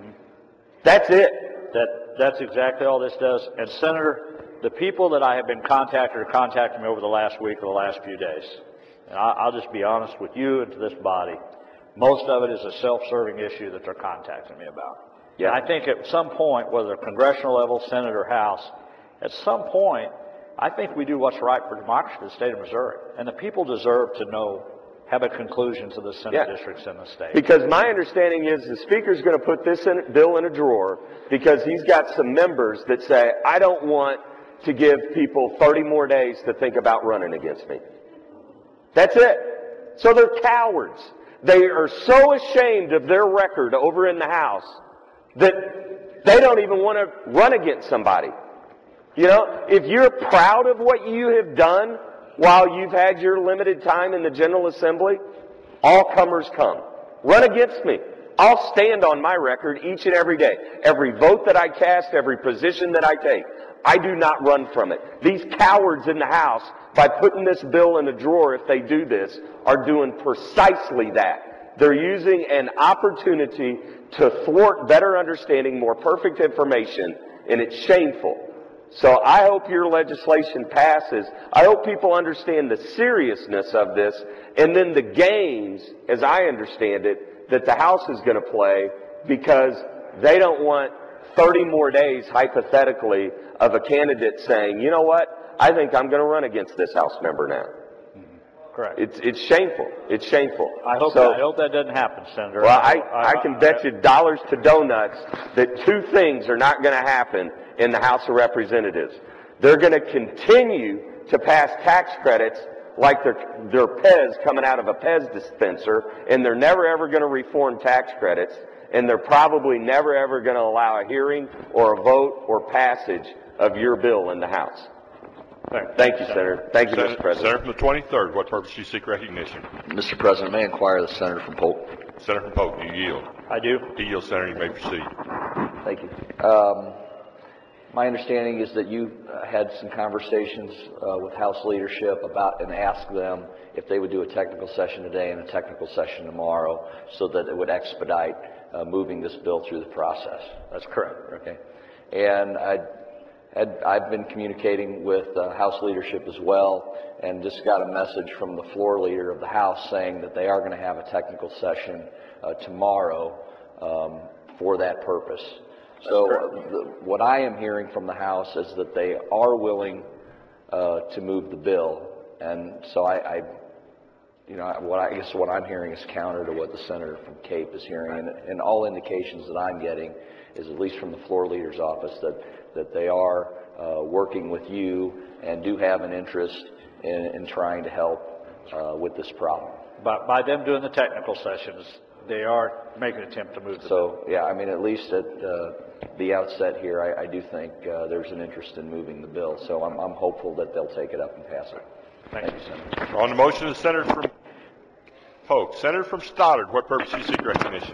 That's it. That's exactly all this does. And Senator, the people that I have been contacted are contacting me over the last week or the last few days. And I'll just be honest with you and to this body. Most of it is a self-serving issue that they're contacting me about. Yeah. And I think at some point, whether congressional level, Senate, or House, at some point, I think we do what's right for democracy in the state of Missouri. And the people deserve to know, have a conclusion to the Senate districts in the state. Because my understanding is the Speaker's going to put this bill in a drawer because he's got some members that say, I don't want to give people 30 more days to think about running against me. That's it. So they're cowards. They are so ashamed of their record over in the House that they don't even want to run against somebody. You know, if you're proud of what you have done while you've had your limited time in the General Assembly, all comers come. Run against me. I'll stand on my record each and every day. Every vote that I cast, every position that I take, I do not run from it. These cowards in the House, by putting this bill in a drawer if they do this, are doing precisely that. They're using an opportunity to thwart better understanding, more perfect information, and it's shameful. So I hope your legislation passes. I hope people understand the seriousness of this, and then the games, as I understand it, that the House is going to play, because they don't want 30 more days, hypothetically, of a candidate saying, you know what, I think I'm going to run against this House member now. Correct. It's shameful. It's shameful. I hope that doesn't happen, Senator. Well, I can bet you dollars to donuts that two things are not going to happen in the House of Representatives. They're going to continue to pass tax credits like they're Pez coming out of a Pez dispenser, and they're never ever going to reform tax credits, and they're probably never ever going to allow a hearing or a vote or passage of your bill in the House. Thank you, Senator. Thank you, Mr. President. Senator from the 23rd, what purpose do you seek recognition? Mr. President, may I inquire the Senator from Polk? Senator from Polk, do you yield? I do. He yields, Senator. You may proceed. Thank you. My understanding is that you had some conversations with House leadership about and asked them if they would do a technical session today and a technical session tomorrow so that it would expedite moving this bill through the process. That's correct. Okay. And I've been communicating with House leadership as well, and just got a message from the floor leader of the House saying that they are going to have a technical session tomorrow for that purpose. So what I am hearing from the House is that they are willing to move the bill, and so what I'm hearing is counter to what the senator from Cape is hearing, and all indications that I'm getting is, at least from the floor leader's office, that they are working with you and do have an interest in trying to help with this problem. By them doing the technical sessions, they are making an attempt to move the bill. Yeah, I mean, at least at the outset here, I do think there's an interest in moving the bill. So I'm hopeful that they'll take it up and pass it. Thank you, Senator. On the motion of the Senator from Polk. Senator from Stoddard, what purpose do you seek recognition?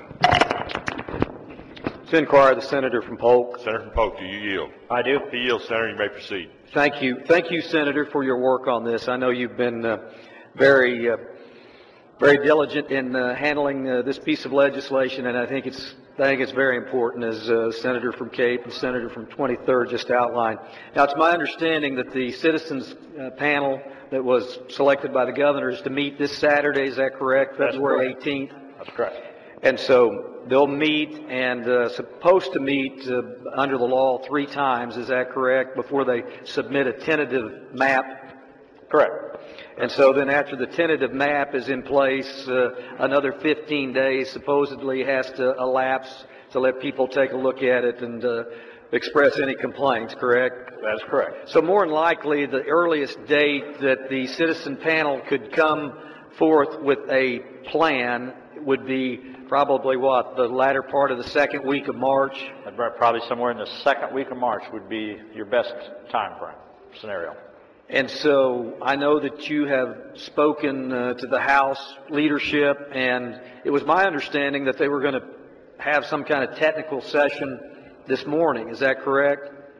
To inquire the Senator from Polk. Senator from Polk, do you yield? I do. He yields, Senator. You may proceed. Thank you. Thank you, Senator, for your work on this. I know you've been very diligent in handling this piece of legislation, and I think it's very important, as Senator from Cape and Senator from 23rd just outlined. Now, it's my understanding that the citizens panel that was selected by the governor is to meet this Saturday. Is that correct? February 18th? That's correct. And so they'll meet and supposed to meet under the law 3 times. Is that correct? Before they submit a tentative map? Correct. And so then after the tentative map is in place, another 15 days supposedly has to elapse to let people take a look at it and express any complaints, correct? That's correct. So more than likely, the earliest date that the citizen panel could come forth with a plan would be probably what, the latter part of the second week of March? Probably somewhere in the second week of March would be your best time frame scenario. And so I know that you have spoken to the House leadership, and it was my understanding that they were going to have some kind of technical session this morning. Is that correct?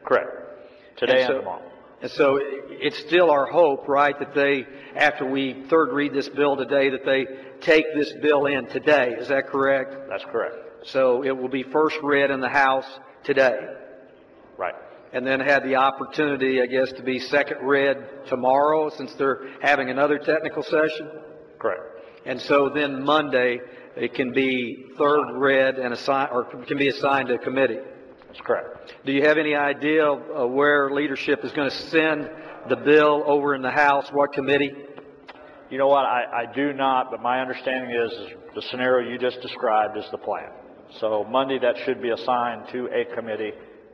Correct. Today and tomorrow. And so it's still our hope, right, that they, after we third read this bill today, that they take this bill in today. Is that correct? That's correct. So it will be first read in the House today. Right. And then had the opportunity, I guess, to be second read tomorrow since they're having another technical session? Correct. And so then Monday, it can be third read and assigned, or can be assigned to a committee. That's correct. Do you have any idea where leadership is going to send the bill over in the House? What committee? You know what? I do not, but my understanding is the scenario you just described is the plan. So Monday that should be assigned to a committee.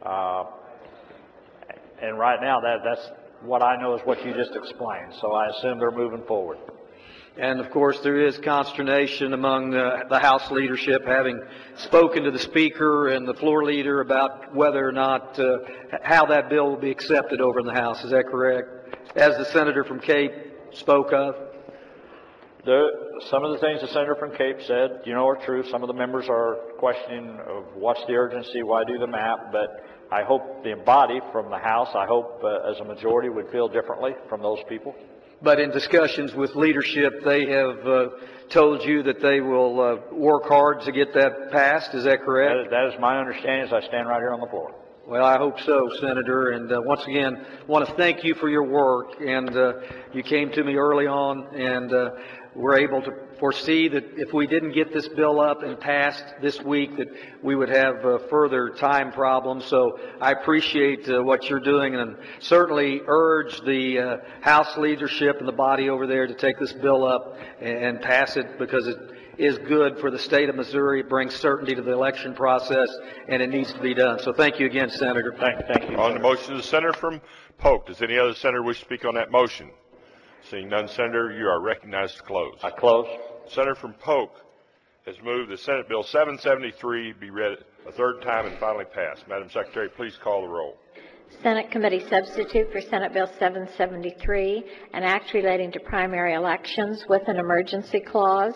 And right now that's what I know is what you just explained. So I assume they're moving forward. And of course there is consternation among the House leadership, having spoken to the Speaker and the floor leader about whether or not how that bill will be accepted over in the House. Is that correct? As the senator from Cape spoke of. Some of the things the senator from Cape said, are true. Some of the members are questioning of what's the urgency, why do the map, but I hope the body from the House, I hope as a majority would feel differently from those people. But in discussions with leadership, they have told you that they will work hard to get that passed. Is that correct? That is my understanding as I stand right here on the floor. Well, I hope so, Senator. And once again, want to thank you for your work. And you came to me early on, and we're able to foresee that if we didn't get this bill up and passed this week, that we would have further time problems. So I appreciate what you're doing, and certainly urge the House leadership and the body over there to take this bill up and pass it, because it is good for the state of Missouri. It brings certainty to the election process, and it needs to be done. So thank you again, Senator. Thank you. On the motion, the senator from Polk. Does any other senator wish to speak on that motion? Seeing none, Senator, you are recognized to close. I close. Senator from Polk has moved that Senate Bill 773 be read a third time and finally passed. Madam Secretary, please call the roll. Senate Committee Substitute for Senate Bill 773, an act relating to primary elections with an emergency clause.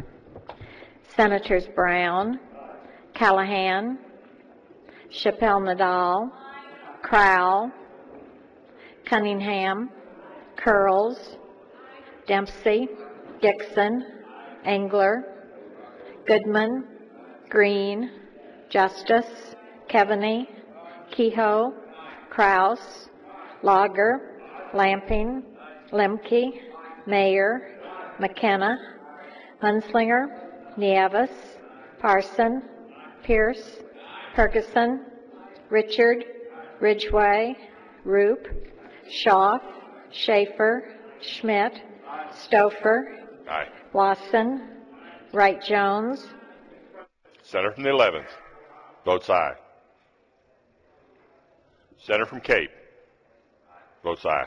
Senators Brown, Callahan, Chappelle-Nadal, Crowell, Cunningham, Curls, Dempsey, Dixon, Engler, Goodman, Green, Justice, Keaveney, Kehoe, Kraus, Lager, Lamping, Lemke, Mayer, McKenna, Munslinger, Nieves, Parson, Pierce, Ferguson, Richard, Ridgway, Roop, Schaaf, Schaefer, Schmidt, Stouffer, Aye. Lawson, Wright-Jones. Senator from the 11th votes aye. Senator from Cape votes aye.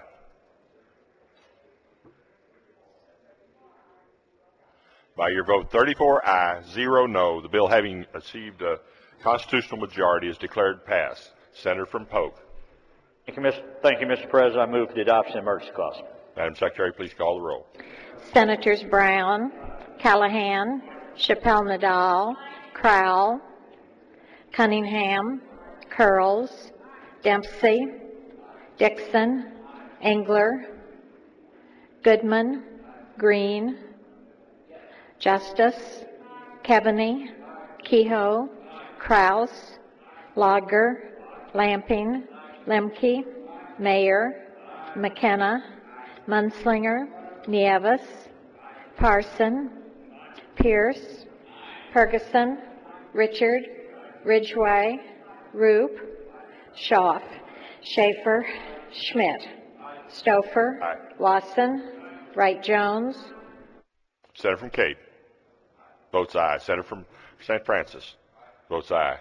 By your vote 34 aye, 0 no, the bill having achieved a constitutional majority is declared passed. Senator from Polk. Thank you, Mr. President. I move for the adoption of the emergency clause. Madam Secretary, please call the roll. Senators Brown, Callahan, Chappelle-Nadal, Crowell, Cunningham, Curls, Dempsey, Dixon, Engler, Goodman, Green, Justice, Keaveney, Kehoe, Kraus, Lager, Lamping, Lemke, Mayer, McKenna, Munslinger, Nieves, Parson, Pierce, Ferguson, Richard, Ridgway, Roop, Schaaf, Schaefer, Schmidt, Stouffer, Lawson, Wright-Jones. Senator from Cape votes aye. Senator from St. Francis votes aye.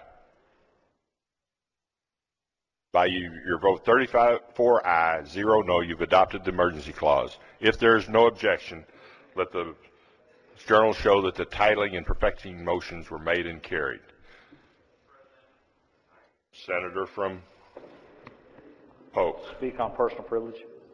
By your vote 34 aye, 0 no, you've adopted the emergency clause. If there is no objection, let the journal show that the titling and perfecting motions were made and carried. Senator from Polk. Speak on personal privilege.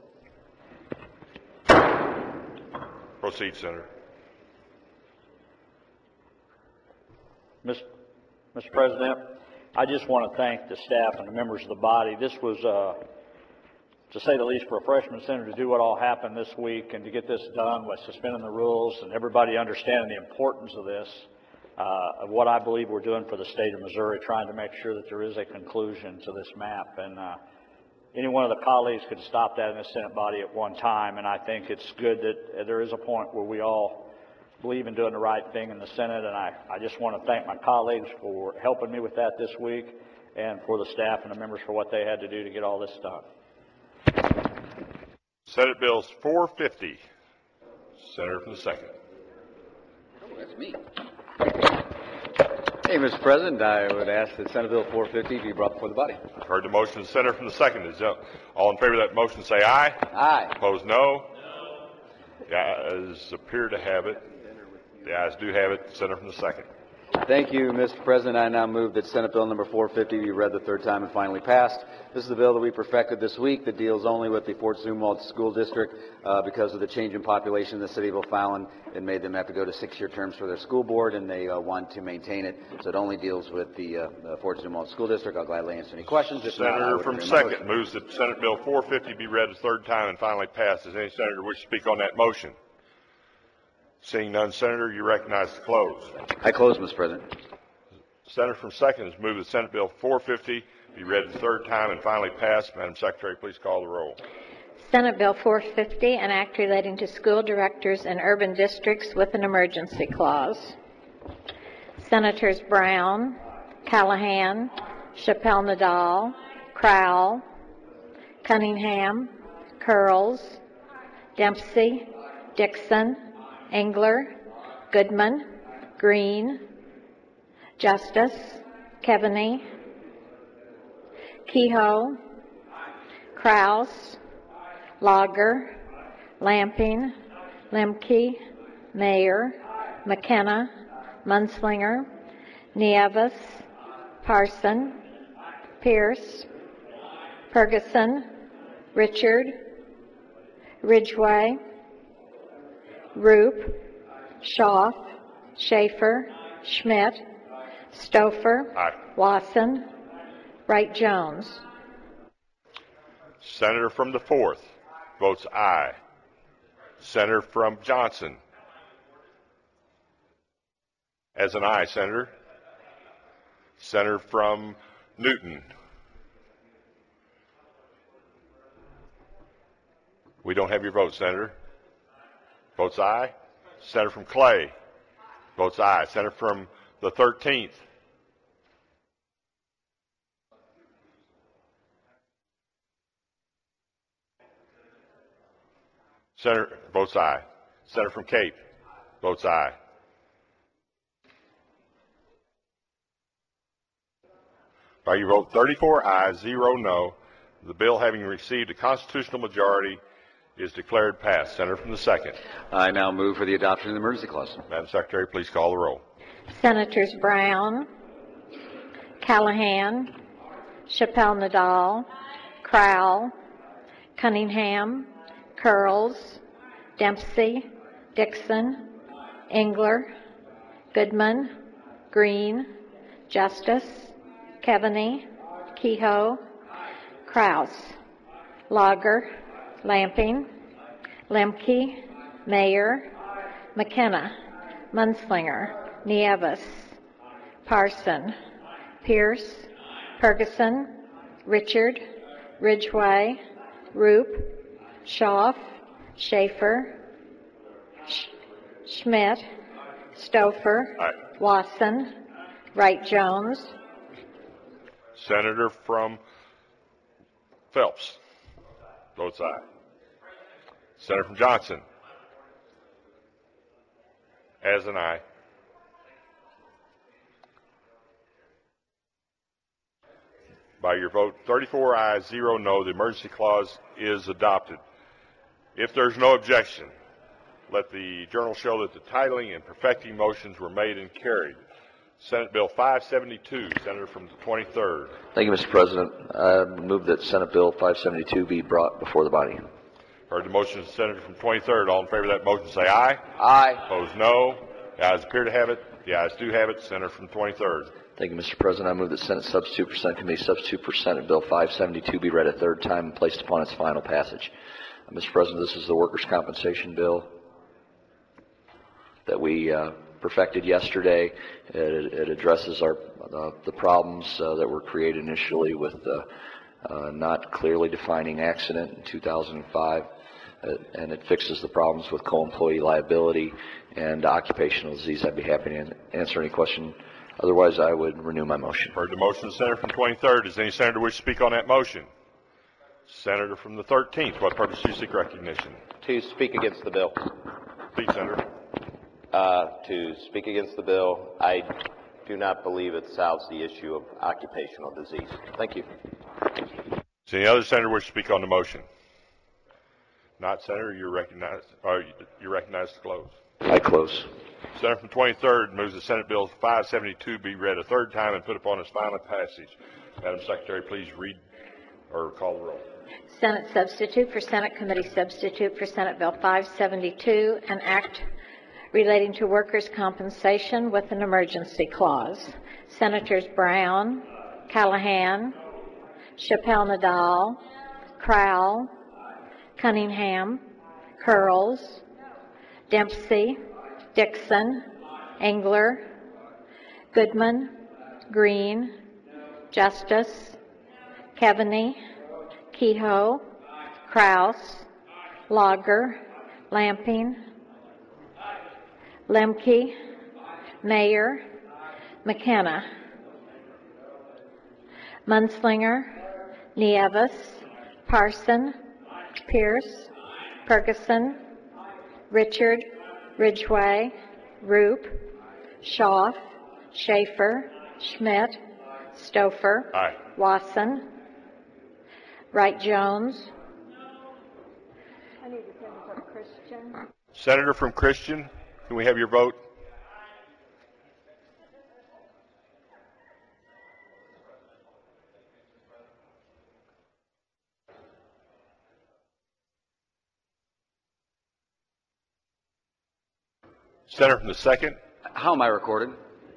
Proceed, Senator. Mr. President, I just want to thank the staff and the members of the body. This was, to say the least, for a freshman senator to do what all happened this week and to get this done by suspending the rules and everybody understanding the importance of this, of what I believe we're doing for the state of Missouri, trying to make sure that there is a conclusion to this map. And any one of the colleagues could stop that in the Senate body at one time, and I think it's good that there is a point where we all believe in doing the right thing in the Senate, and I just want to thank my colleagues for helping me with that this week and for the staff and the members for what they had to do to get all this done. Senate Bills 450. Senator from the 2nd. Oh, that's me. Hey, Mr. President, I would ask that Senate Bill 450 be brought before the body. I've heard the motion. The senator from the 2nd. Is all in favor of that motion say aye. Aye. Opposed, no. The ayes appear to have it. The ayes do have it. Senator from the 2nd. Thank you, Mr. President. I now move that Senate Bill number 450 be read the third time and finally passed. This is the bill that we perfected this week that deals only with the Fort Zumwalt School District because of the change in population in the city of O'Fallon. It made them have to go to 6-year terms for their school board, and they want to maintain it. So it only deals with the Fort Zumwalt School District. I'll gladly answer any questions. If Senator not, from 2nd moves that Senate Bill 450 be read the third time and finally passed. Does any senator wish to speak on that motion? Seeing none, Senator, you recognize to close. I close, Mr. President. Senator from 2nd has moved that Senate Bill 450 be read the third time and finally passed. Madam Secretary, please call the roll. Senate Bill 450, an act relating to school directors in urban districts with an emergency clause. Senators Brown, Callahan, Chappelle-Nadal, Crowell, Cunningham, Curls, Dempsey, Dixon, Engler, Goodman, Green, Justice, Keaveney, Kehoe, Kraus, Lager, Lamping, Lemke, Mayer, McKenna, Munslinger, Nieves, Parson, Pierce, Ferguson, Richard, Ridgway, Roop, Schaaf, Schaefer, Schmidt, Stouffer, Wasson, Wright-Jones. Senator from the 4th votes aye. Senator from Johnson. As an aye, Senator. Senator from Newton. We don't have your vote, Senator. Votes aye. Senator from Clay. Votes aye. Senator from the 13th. Senator votes aye. Senator from Cape votes aye. By your vote 34 ayes, 0 no, the bill having received a constitutional majority is declared passed. Senator from the 2nd. I now move for the adoption of the emergency clause. Madam Secretary, please call the roll. Senators Brown, Callahan, Chappelle-Nadal, Crowell, Cunningham, Curls, Dempsey, Dixon, Engler, Goodman, Green, Justice, Keaveney, Kehoe, Kraus, Lager, Lamping, Lemke, Mayer, McKenna, Munslinger, Nieves, Parson, Pierce, Ferguson, Richard, Ridgway, Roop, Schaaf, Schaefer, Schmidt, Stouffer, Wasson, Wright-Jones. Senator from Phelps votes aye. Senator from Johnson. As an aye. By your vote, 34 ayes, 0 no, the emergency clause is adopted. If there's no objection, let the journal show that the titling and perfecting motions were made and carried. Senate Bill 572, Senator from the 23rd. Thank you, Mr. President. I move that Senate Bill 572 be brought before the body. Heard the motion of the Senator from 23rd. All in favor of that motion say aye. Aye. Opposed, no. The ayes appear to have it. The ayes do have it. Senator from 23rd. Thank you, Mr. President. I move that Senate Substitute for Senate Committee Substitute for Senate Bill 572 be read a third time and placed upon its final passage. Mr. President, this is the workers' compensation bill that we perfected yesterday. It addresses the problems that were created initially with not clearly defining accident in 2005, and it fixes the problems with co-employee liability and occupational disease. I'd be happy to answer any question. Otherwise, I would renew my motion. Heard the motion of the senator from 23rd. Does any senator wish to speak on that motion? Senator from the 13th, what purpose do you seek recognition? To speak against the bill. Please, Senator. To speak against the bill, I do not believe it solves the issue of occupational disease. Thank you. Does any other senator wish to speak on the motion? Not, Senator. You're recognized to close. I close. Senator from 23rd moves that Senate Bill 572 be read a third time and put upon its final passage. Madam Secretary, please read or call the roll. Senate Substitute for Senate Committee Substitute for Senate Bill 572, an act relating to workers' compensation with an emergency clause. Senators Brown, Callahan, Chappelle-Nadal, Crowell, Cunningham, Curls, Dempsey, Dixon, Engler, Goodman, Green, Justice, Keaveney, Kehoe, Kraus, Lager, Lamping, Lemke, Mayer, McKenna, Munslinger, Nieves, Parson, Pierce, Ferguson, Richard, Ridgway, Roop, Schaaf, Schaefer, Schmidt, Stouffer, Aye. Wasson, Wright-Jones. I need to send for Christian. Senator from Christian, can we have your vote? Senator from the second? How am I recorded?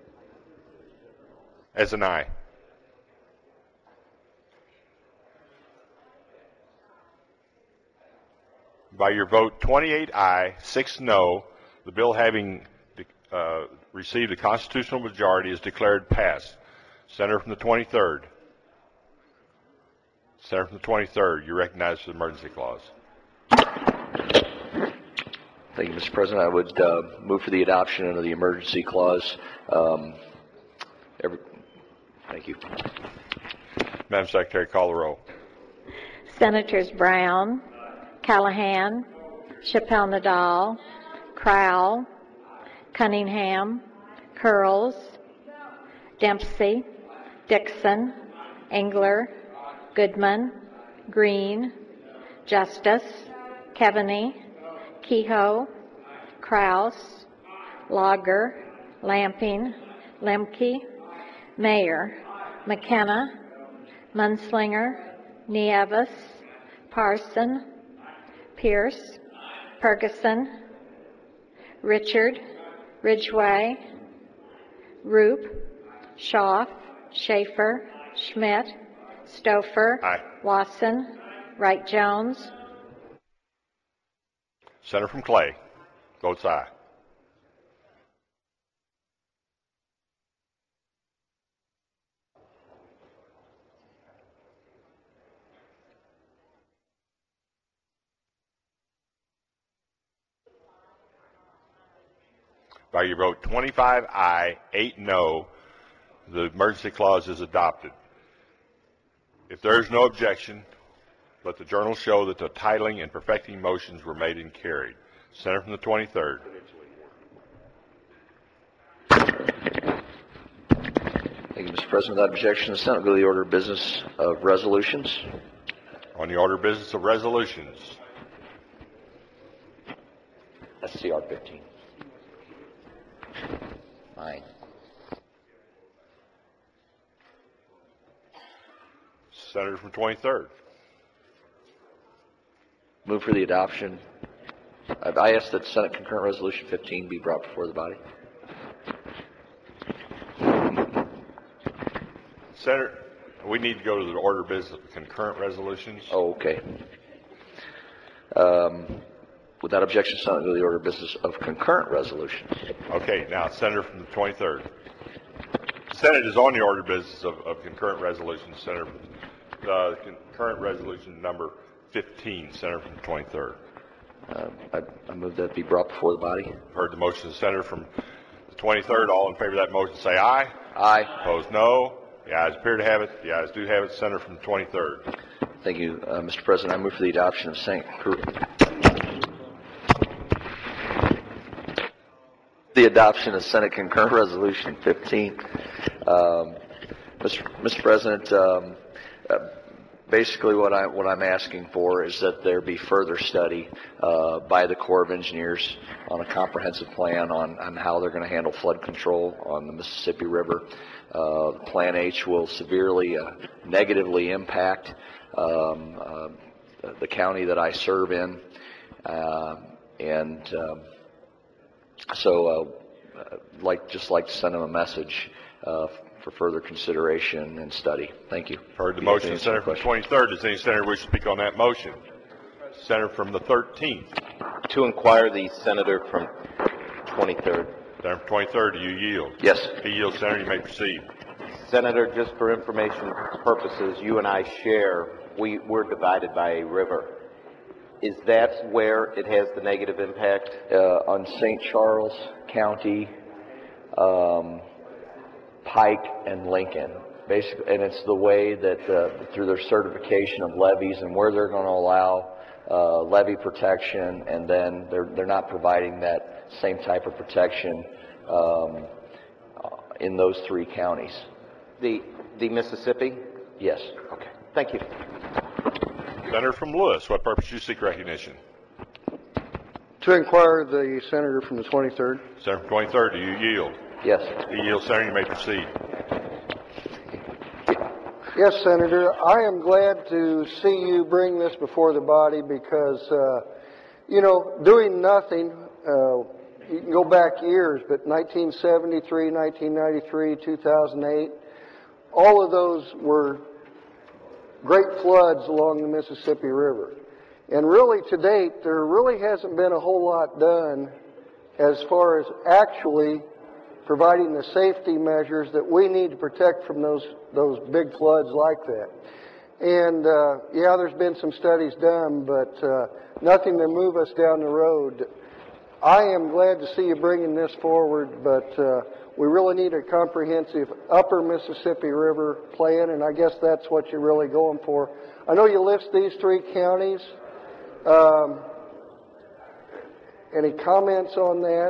As an aye. By your vote 28 aye, 6 no, the bill having received a constitutional majority is declared passed. Senator from the 23rd. Senator from the 23rd, you're recognized for the emergency clause. Thank you, Mr. President. I would move for the adoption of the emergency clause. Thank you. Madam Secretary, call the roll. Senators Brown, Callahan, Chappelle-Nadal, Crowell, Cunningham, Curls, Dempsey, Dixon, Engler, Goodman, Green, Justice, Keaveney, Kehoe, Kraus, Lager, Lamping, Lemke, Mayer, McKenna, Munslinger, Nieves, Parson, Pierce, Ferguson, Richard, Ridgway, Roop, Schaaf, Schaefer, Schmidt, Stouffer, Aye. Wasson, Wright-Jones. Senator from Clay, votes aye. By your vote 25 aye, 8 no, the emergency clause is adopted. If there is no objection, let the journal show that the titling and perfecting motions were made and carried. Senator from the 23rd. Thank you, Mr. President. Without objection, the Senate will go to the order of business of resolutions. On the order of business of resolutions. SCR 15. Aye. Senator from 23rd. Move for the adoption. I ask that Senate Concurrent Resolution 15 be brought before the body. Senator, we need to go to the order of business of concurrent resolutions. Oh, okay. Without objection, Senate, go to the order of business of concurrent resolutions. Okay, now, Senator from the 23rd. The Senate is on the order of business of concurrent resolutions. Senator, concurrent resolution number 15, Senator from the 23rd. I move that be brought before the body. Heard the motion of the Senator from the 23rd. All in favor of that motion say aye. Aye. Opposed, no. The ayes appear to have it. The ayes do have it. Senator from the 23rd. Thank you, Mr. President. I move for the adoption of Senate Concurrent Resolution 15. Mr. President, basically what I'm asking for is that there be further study by the Corps of Engineers on a comprehensive plan on how they're going to handle flood control on the Mississippi River. Plan H will severely negatively impact the county that I serve in, so just like to send them a message for further consideration and study. Thank you. Heard the motion, Senator from the 23rd. Does any senator wish to speak on that motion? Senator from the 13th. To inquire the senator from 23rd. Senator from 23rd, do you yield? Yes. He yields, Senator. You may proceed. Senator, just for information purposes, you and I share, we're divided by a river. Is that where it has the negative impact? On St. Charles County, Pike, and Lincoln. Basically, and it's the way that through their certification of levees and where they're going to allow levee protection, and then they're not providing that same type of protection in those three counties. The Mississippi? Yes. Okay. Thank you. Senator from Lewis, what purpose do you seek recognition? To inquire the senator from the 23rd. Senator from 23rd, do you yield? Yes. He yields, Senator. You may proceed. Yes, Senator. I am glad to see you bring this before the body because, doing nothing, you can go back years, but 1973, 1993, 2008, all of those were great floods along the Mississippi River. And really, to date, there really hasn't been a whole lot done as far as actually providing the safety measures that we need to protect from those big floods like that. And, there's been some studies done, but nothing to move us down the road. I am glad to see you bringing this forward, but we really need a comprehensive upper Mississippi River plan, and I guess that's what you're really going for. I know you list these three counties. Any comments on that?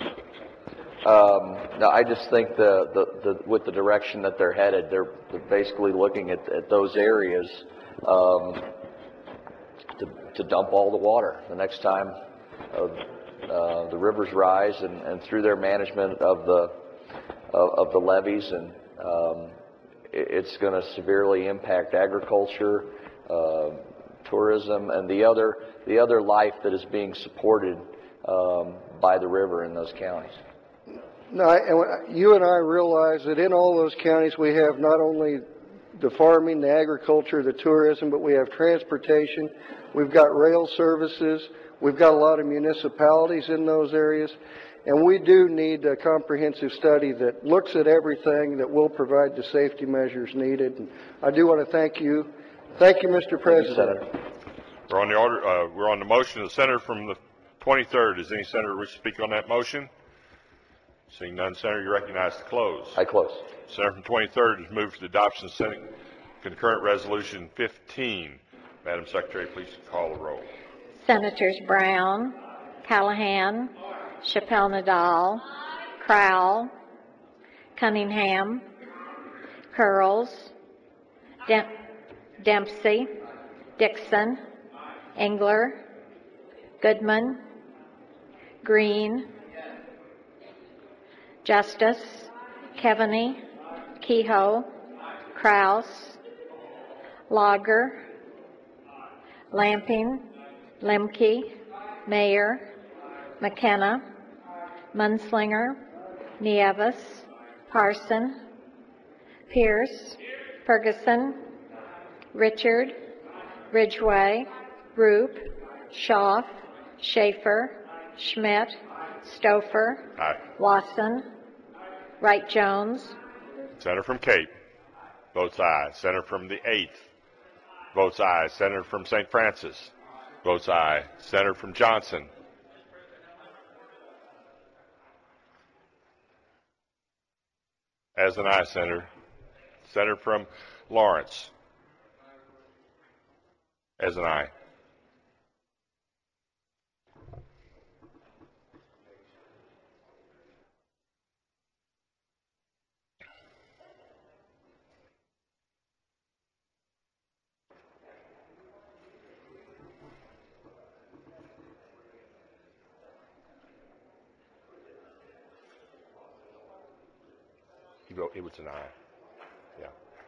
No, I just think with the direction that they're headed, they're basically looking at those areas to dump all the water the next time the rivers rise, and through their management of the levees, and it's going to severely impact agriculture, tourism, and the other life that is being supported by the river in those counties. No, and you and I realize that in all those counties we have not only the farming, the agriculture, the tourism, but we have transportation, we've got rail services, we've got a lot of municipalities in those areas, and we do need a comprehensive study that looks at everything that will provide the safety measures needed. And I do want to thank you. Thank you, Mr. President. Thank you, Senator. We're on the order. We're on the motion of the senator from the 23rd. Does any senator wish to speak on that motion? Seeing none, Senator, you're recognized to close. I close. Senator from 23rd has moved to the adoption of Senate Concurrent Resolution 15. Madam Secretary, please call the roll. Senators Brown, Callahan, Chappelle Nadal, Crowell, Cunningham, Curls, Dempsey, Dixon, Engler, Goodman, Green, Justice, Keaveney, Kehoe, Kraus, Lager, Lamping, Lemke, Mayer, McKenna, Munslinger, Nieves, Parson, Pierce, Ferguson, Richard, Ridgway, Roop, Schaaf, Schaefer, Schmidt, Stouffer, Aye. Wasson, Wright Jones, Senator from Cape votes aye. Senator from the 8th votes aye. Senator from St. Francis votes aye. Senator from Johnson. As an aye, Senator. Senator from Lawrence. As an aye. It was an aye. Yeah.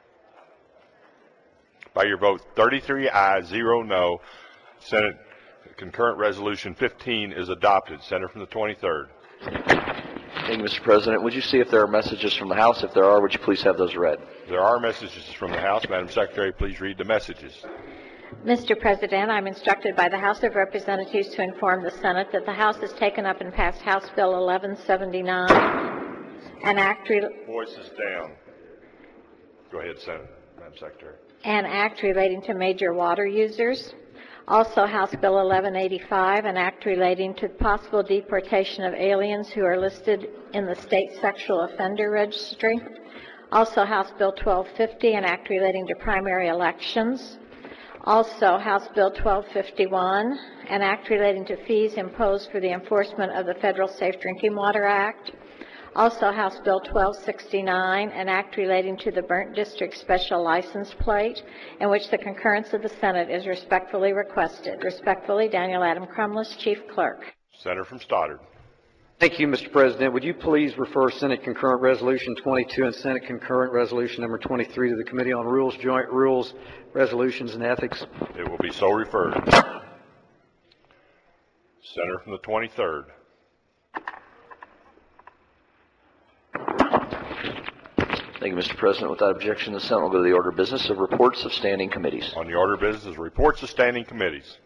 By your vote, 33 ayes, 0 no, Senate concurrent resolution 15 is adopted. Senator from the 23rd. Thank you, Mr. President. Would you see if there are messages from the House? If there are, would you please have those read? There are messages from the House. Madam Secretary, please read the messages. Mr. President, I'm instructed by the House of Representatives to inform the Senate that the House has taken up and passed House Bill 1179, an act Voices down. Go ahead, Senator. Madam Secretary. An act relating to major water users. Also, House Bill 1185, an act relating to possible deportation of aliens who are listed in the state sexual offender registry. Also, House Bill 1250, an act relating to primary elections. Also, House Bill 1251, an act relating to fees imposed for the enforcement of the Federal Safe Drinking Water Act. Also, House Bill 1269, an act relating to the Burnt District Special License Plate, in which the concurrence of the Senate is respectfully requested. Respectfully, Daniel Adam Crumless, Chief Clerk. Senator from Stoddard. Thank you, Mr. President. Would you please refer Senate Concurrent Resolution 22 and Senate Concurrent Resolution number 23 to the Committee on Rules, Joint Rules, Resolutions, and Ethics? It will be so referred. Senator from the 23rd. Thank you, Mr. President. Without objection, the Senate will go to the order of business of reports of standing committees. On the order of business is reports of standing committees.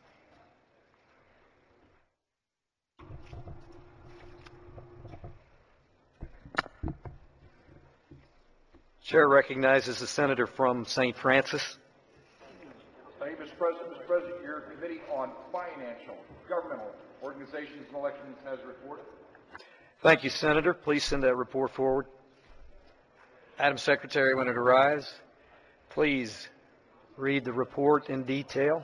Chair recognizes the Senator from St. Francis. Thank you, Mr. President. Mr. President, your Committee on Financial, Governmental Organizations and Elections has a report. Thank you, Senator. Please send that report forward. Madam Secretary, when it arrives, please read the report in detail.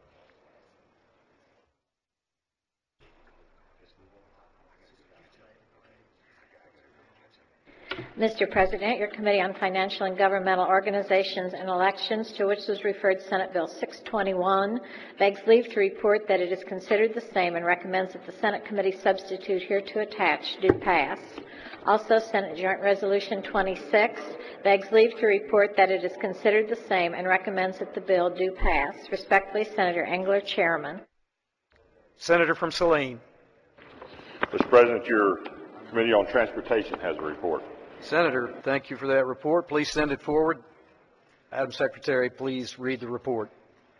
Mr. President, your Committee on Financial and Governmental Organizations and Elections, to which was referred Senate Bill 621, begs leave to report that it is considered the same and recommends that the Senate Committee substitute hereto attached do pass. Also, Senate Joint Resolution 26 begs leave to report that it is considered the same and recommends that the bill do pass. Respectfully, Senator Engler, Chairman. Senator from Saline. Mr. President, your Committee on Transportation has a report. Senator, thank you for that report. Please send it forward. Madam Secretary, please read the report.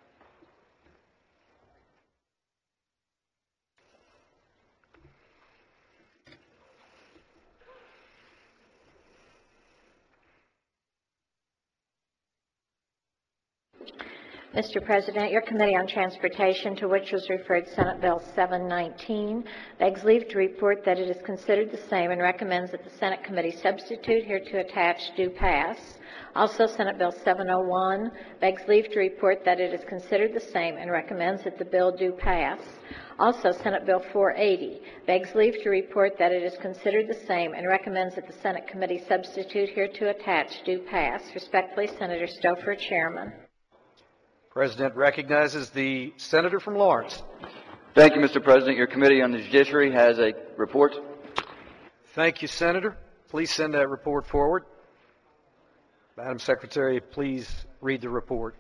Mr. President, your Committee on Transportation, to which was referred Senate Bill 719, begs leave to report that it is considered the same and recommends that the Senate Committee substitute hereto attached do pass. Also, Senate Bill 701 begs leave to report that it is considered the same and recommends that the bill do pass. Also, Senate Bill 480 begs leave to report that it is considered the same and recommends that the Senate Committee substitute hereto attached do pass. Respectfully, Senator Stouffer, Chairman. President recognizes the Senator from Lawrence. Thank you, Mr. President. Your Committee on the Judiciary has a report. Thank you, Senator. Please send that report forward. Madam Secretary, please read the report.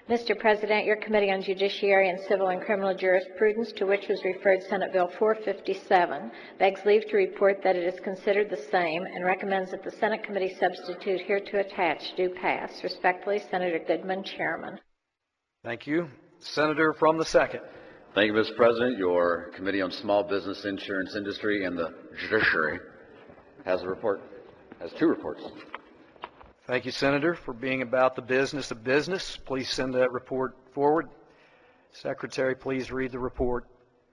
Mr. President, your Committee on Judiciary and Civil and Criminal Jurisprudence, to which was referred Senate Bill 457, begs leave to report that it is considered the same and recommends that the Senate Committee substitute hereto attached do pass. Respectfully, Senator Goodman, Chairman. Thank you. Senator from the 2nd. Thank you, Mr. President. Your Committee on Small Business, Insurance Industry, and the Judiciary has two reports. Thank you, Senator, for being about the business of business. Please send that report forward. Secretary, please read the report.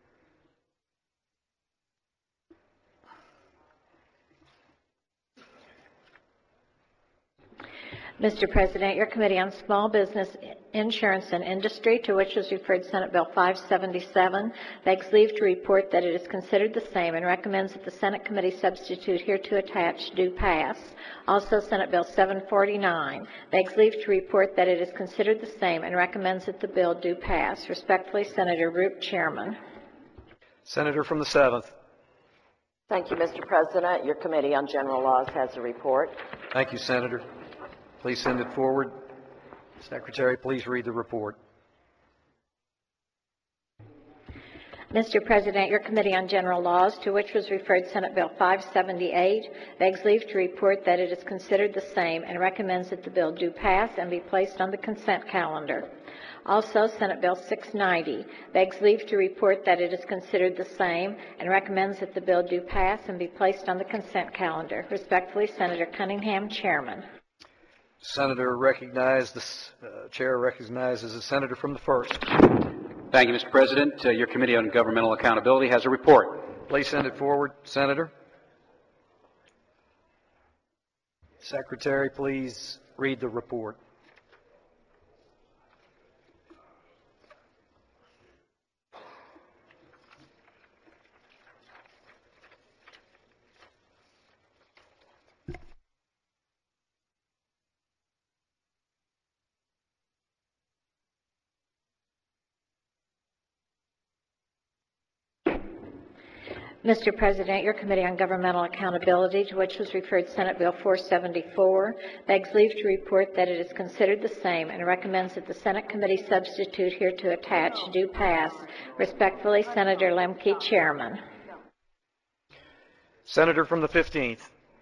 Mr. President, your Committee on Small Business, Insurance, and Industry, to which was referred Senate Bill 577, begs leave to report that it is considered the same and recommends that the Senate Committee substitute hereto attached do pass. Also, Senate Bill 749 begs leave to report that it is considered the same and recommends that the bill do pass. Respectfully, Senator Root, Chairman. Senator from the 7th. Thank you, Mr. President. Your Committee on General Laws has a report. Thank you, Senator. Please send it forward. Secretary, please read the report. Mr. President, your Committee on General Laws, to which was referred Senate Bill 578, begs leave to report that it is considered the same and recommends that the bill do pass and be placed on the consent calendar. Also, Senate Bill 690 begs leave to report that it is considered the same and recommends that the bill do pass and be placed on the consent calendar. Respectfully, Senator Cunningham, Chairman. Senator Chair recognizes the Senator from the 1st. Thank you, Mr. President. Your Committee on Governmental Accountability has a report. Please send it forward, Senator. Secretary, please read the report. Mr. President, your Committee on Governmental Accountability, to which was referred Senate Bill 474, begs leave to report that it is considered the same and recommends that the Senate Committee substitute hereto attached do pass. Respectfully, Senator Lemke, Chairman. Senator from the 15th.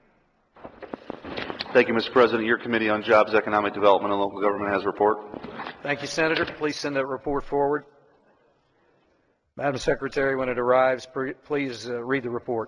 Thank you, Mr. President. Your Committee on Jobs, Economic Development, and Local Government has a report. Thank you, Senator. Please send that report forward. Madam Secretary, when it arrives, please read the report.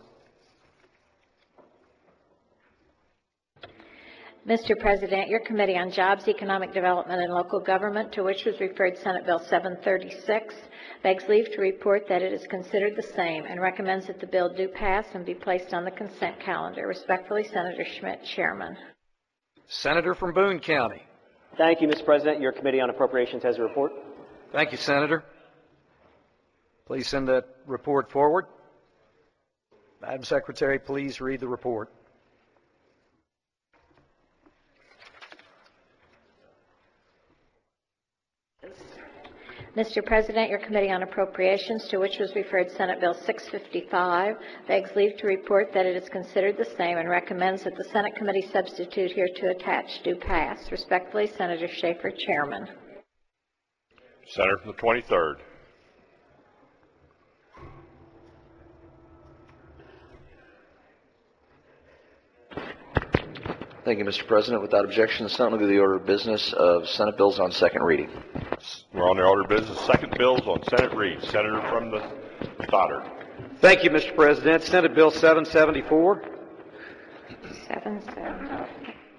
Mr. President, your Committee on Jobs, Economic Development, and Local Government, to which was referred Senate Bill 736, begs leave to report that it is considered the same and recommends that the bill do pass and be placed on the consent calendar. Respectfully, Senator Schmidt, Chairman. Senator from Boone County. Thank you, Mr. President. Your Committee on Appropriations has a report. Thank you, Senator. Please send that report forward. Madam Secretary, please read the report. Mr. President, your Committee on Appropriations, to which was referred Senate Bill 655, begs leave to report that it is considered the same and recommends that the Senate Committee substitute hereto attached do pass. Respectfully, Senator Schaefer, Chairman. Senator from the 23rd. Thank you, Mr. President. Without objection, the Senate will do the order of business of Senate bills on second reading. We're on the order of business. Second bills on Senate read. Senator from the Stoddard. Thank you, Mr. President. Senate Bill 774. 774.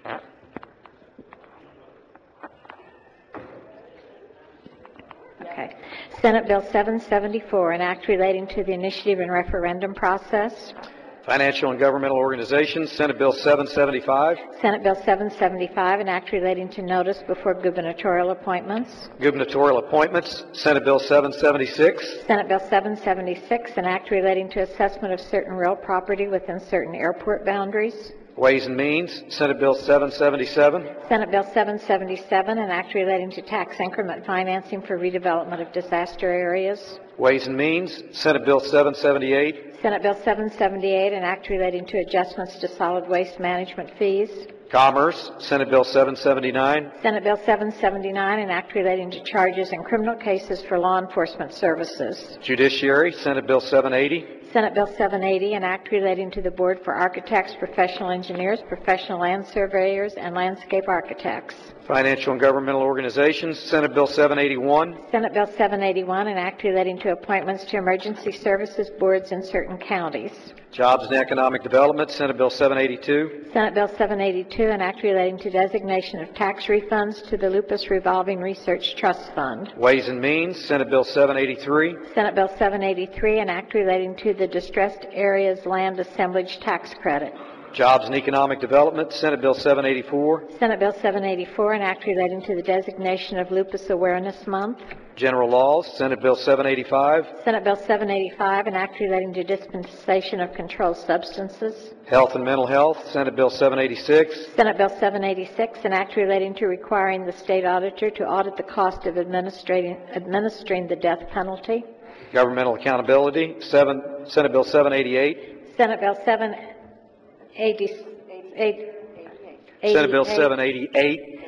Okay. Senate Bill 774, an act relating to the initiative and referendum process. Financial and Governmental Organizations, Senate Bill 775. Senate Bill 775, an act relating to notice before gubernatorial appointments. Gubernatorial Appointments, Senate Bill 776. Senate Bill 776, an act relating to assessment of certain real property within certain airport boundaries. Ways and Means, Senate Bill 777. Senate Bill 777, an act relating to tax increment financing for redevelopment of disaster areas. Ways and Means, Senate Bill 778. Senate Bill 778, an act relating to adjustments to solid waste management fees. Commerce, Senate Bill 779. Senate Bill 779, an act relating to charges in criminal cases for law enforcement services. Judiciary, Senate Bill 780. Senate Bill 780, an act relating to the Board for Architects, Professional Engineers, Professional Land Surveyors, and Landscape Architects. Financial and Governmental Organizations, Senate Bill 781. Senate Bill 781, an act relating to appointments to emergency services boards in certain counties. Jobs and Economic Development, Senate Bill 782. Senate Bill 782, an act relating to designation of tax refunds to the Lupus Revolving Research Trust Fund. Ways and Means, Senate Bill 783. Senate Bill 783, an act relating to the Distressed Areas Land Assemblage Tax Credit. Jobs and Economic Development, Senate Bill 784. Senate Bill 784, an act relating to the designation of Lupus Awareness Month. General Laws, Senate Bill 785. Senate Bill 785, an act relating to dispensation of controlled substances. Health and Mental Health, Senate Bill 786. Senate Bill 786, an act relating to requiring the state auditor to audit the cost of administering the death penalty. Governmental Accountability, Senate Bill 788. Senate Bill 788. Senate Bill 788.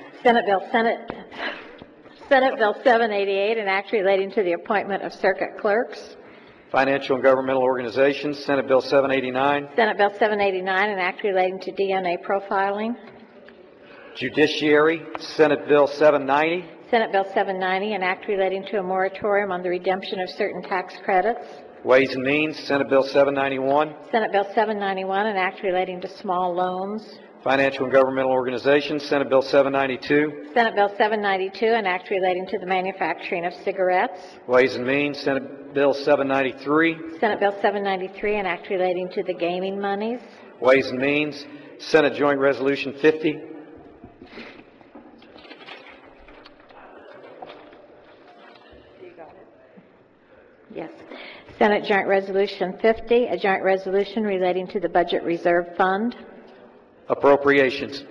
Senate Bill 788, an act relating to the appointment of circuit clerks. Financial and Governmental Organizations, Senate Bill 789. Senate Bill 789, an act relating to DNA profiling. Judiciary, Senate Bill 790. Senate Bill 790, an act relating to a moratorium on the redemption of certain tax credits. Ways and Means, Senate Bill 791. Senate Bill 791, an act relating to small loans. Financial and Governmental Organizations, Senate Bill 792. Senate Bill 792, an act relating to the manufacturing of cigarettes. Ways and Means, Senate Bill 793. Senate Bill 793, an act relating to the gaming monies. Ways and Means, Senate Joint Resolution 50. Yes. Senate Joint Resolution 50, a joint resolution relating to the Budget Reserve Fund. Appropriations.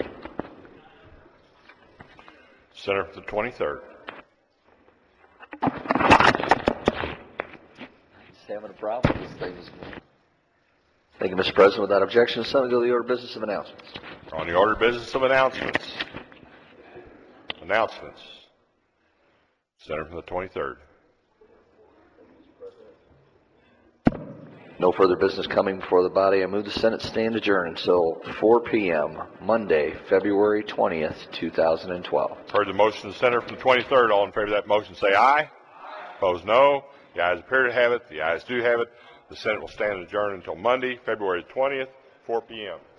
Senator for the 23rd. Just having a problem with this thing this morning. Thank you, Mr. President. Without objection, the Senate will go to the order of business of announcements. On the order of business of announcements. Announcements. Senator from the 23rd. No further business coming before the body. I move the Senate stand adjourned until 4 p.m. Monday, February 20th, 2012. Heard the motion of the Senator from the 23rd. All in favor of that motion say aye. Opposed, no. The ayes appear to have it. The ayes do have it. The Senate will stand adjourned until Monday, February 20th, 4 p.m.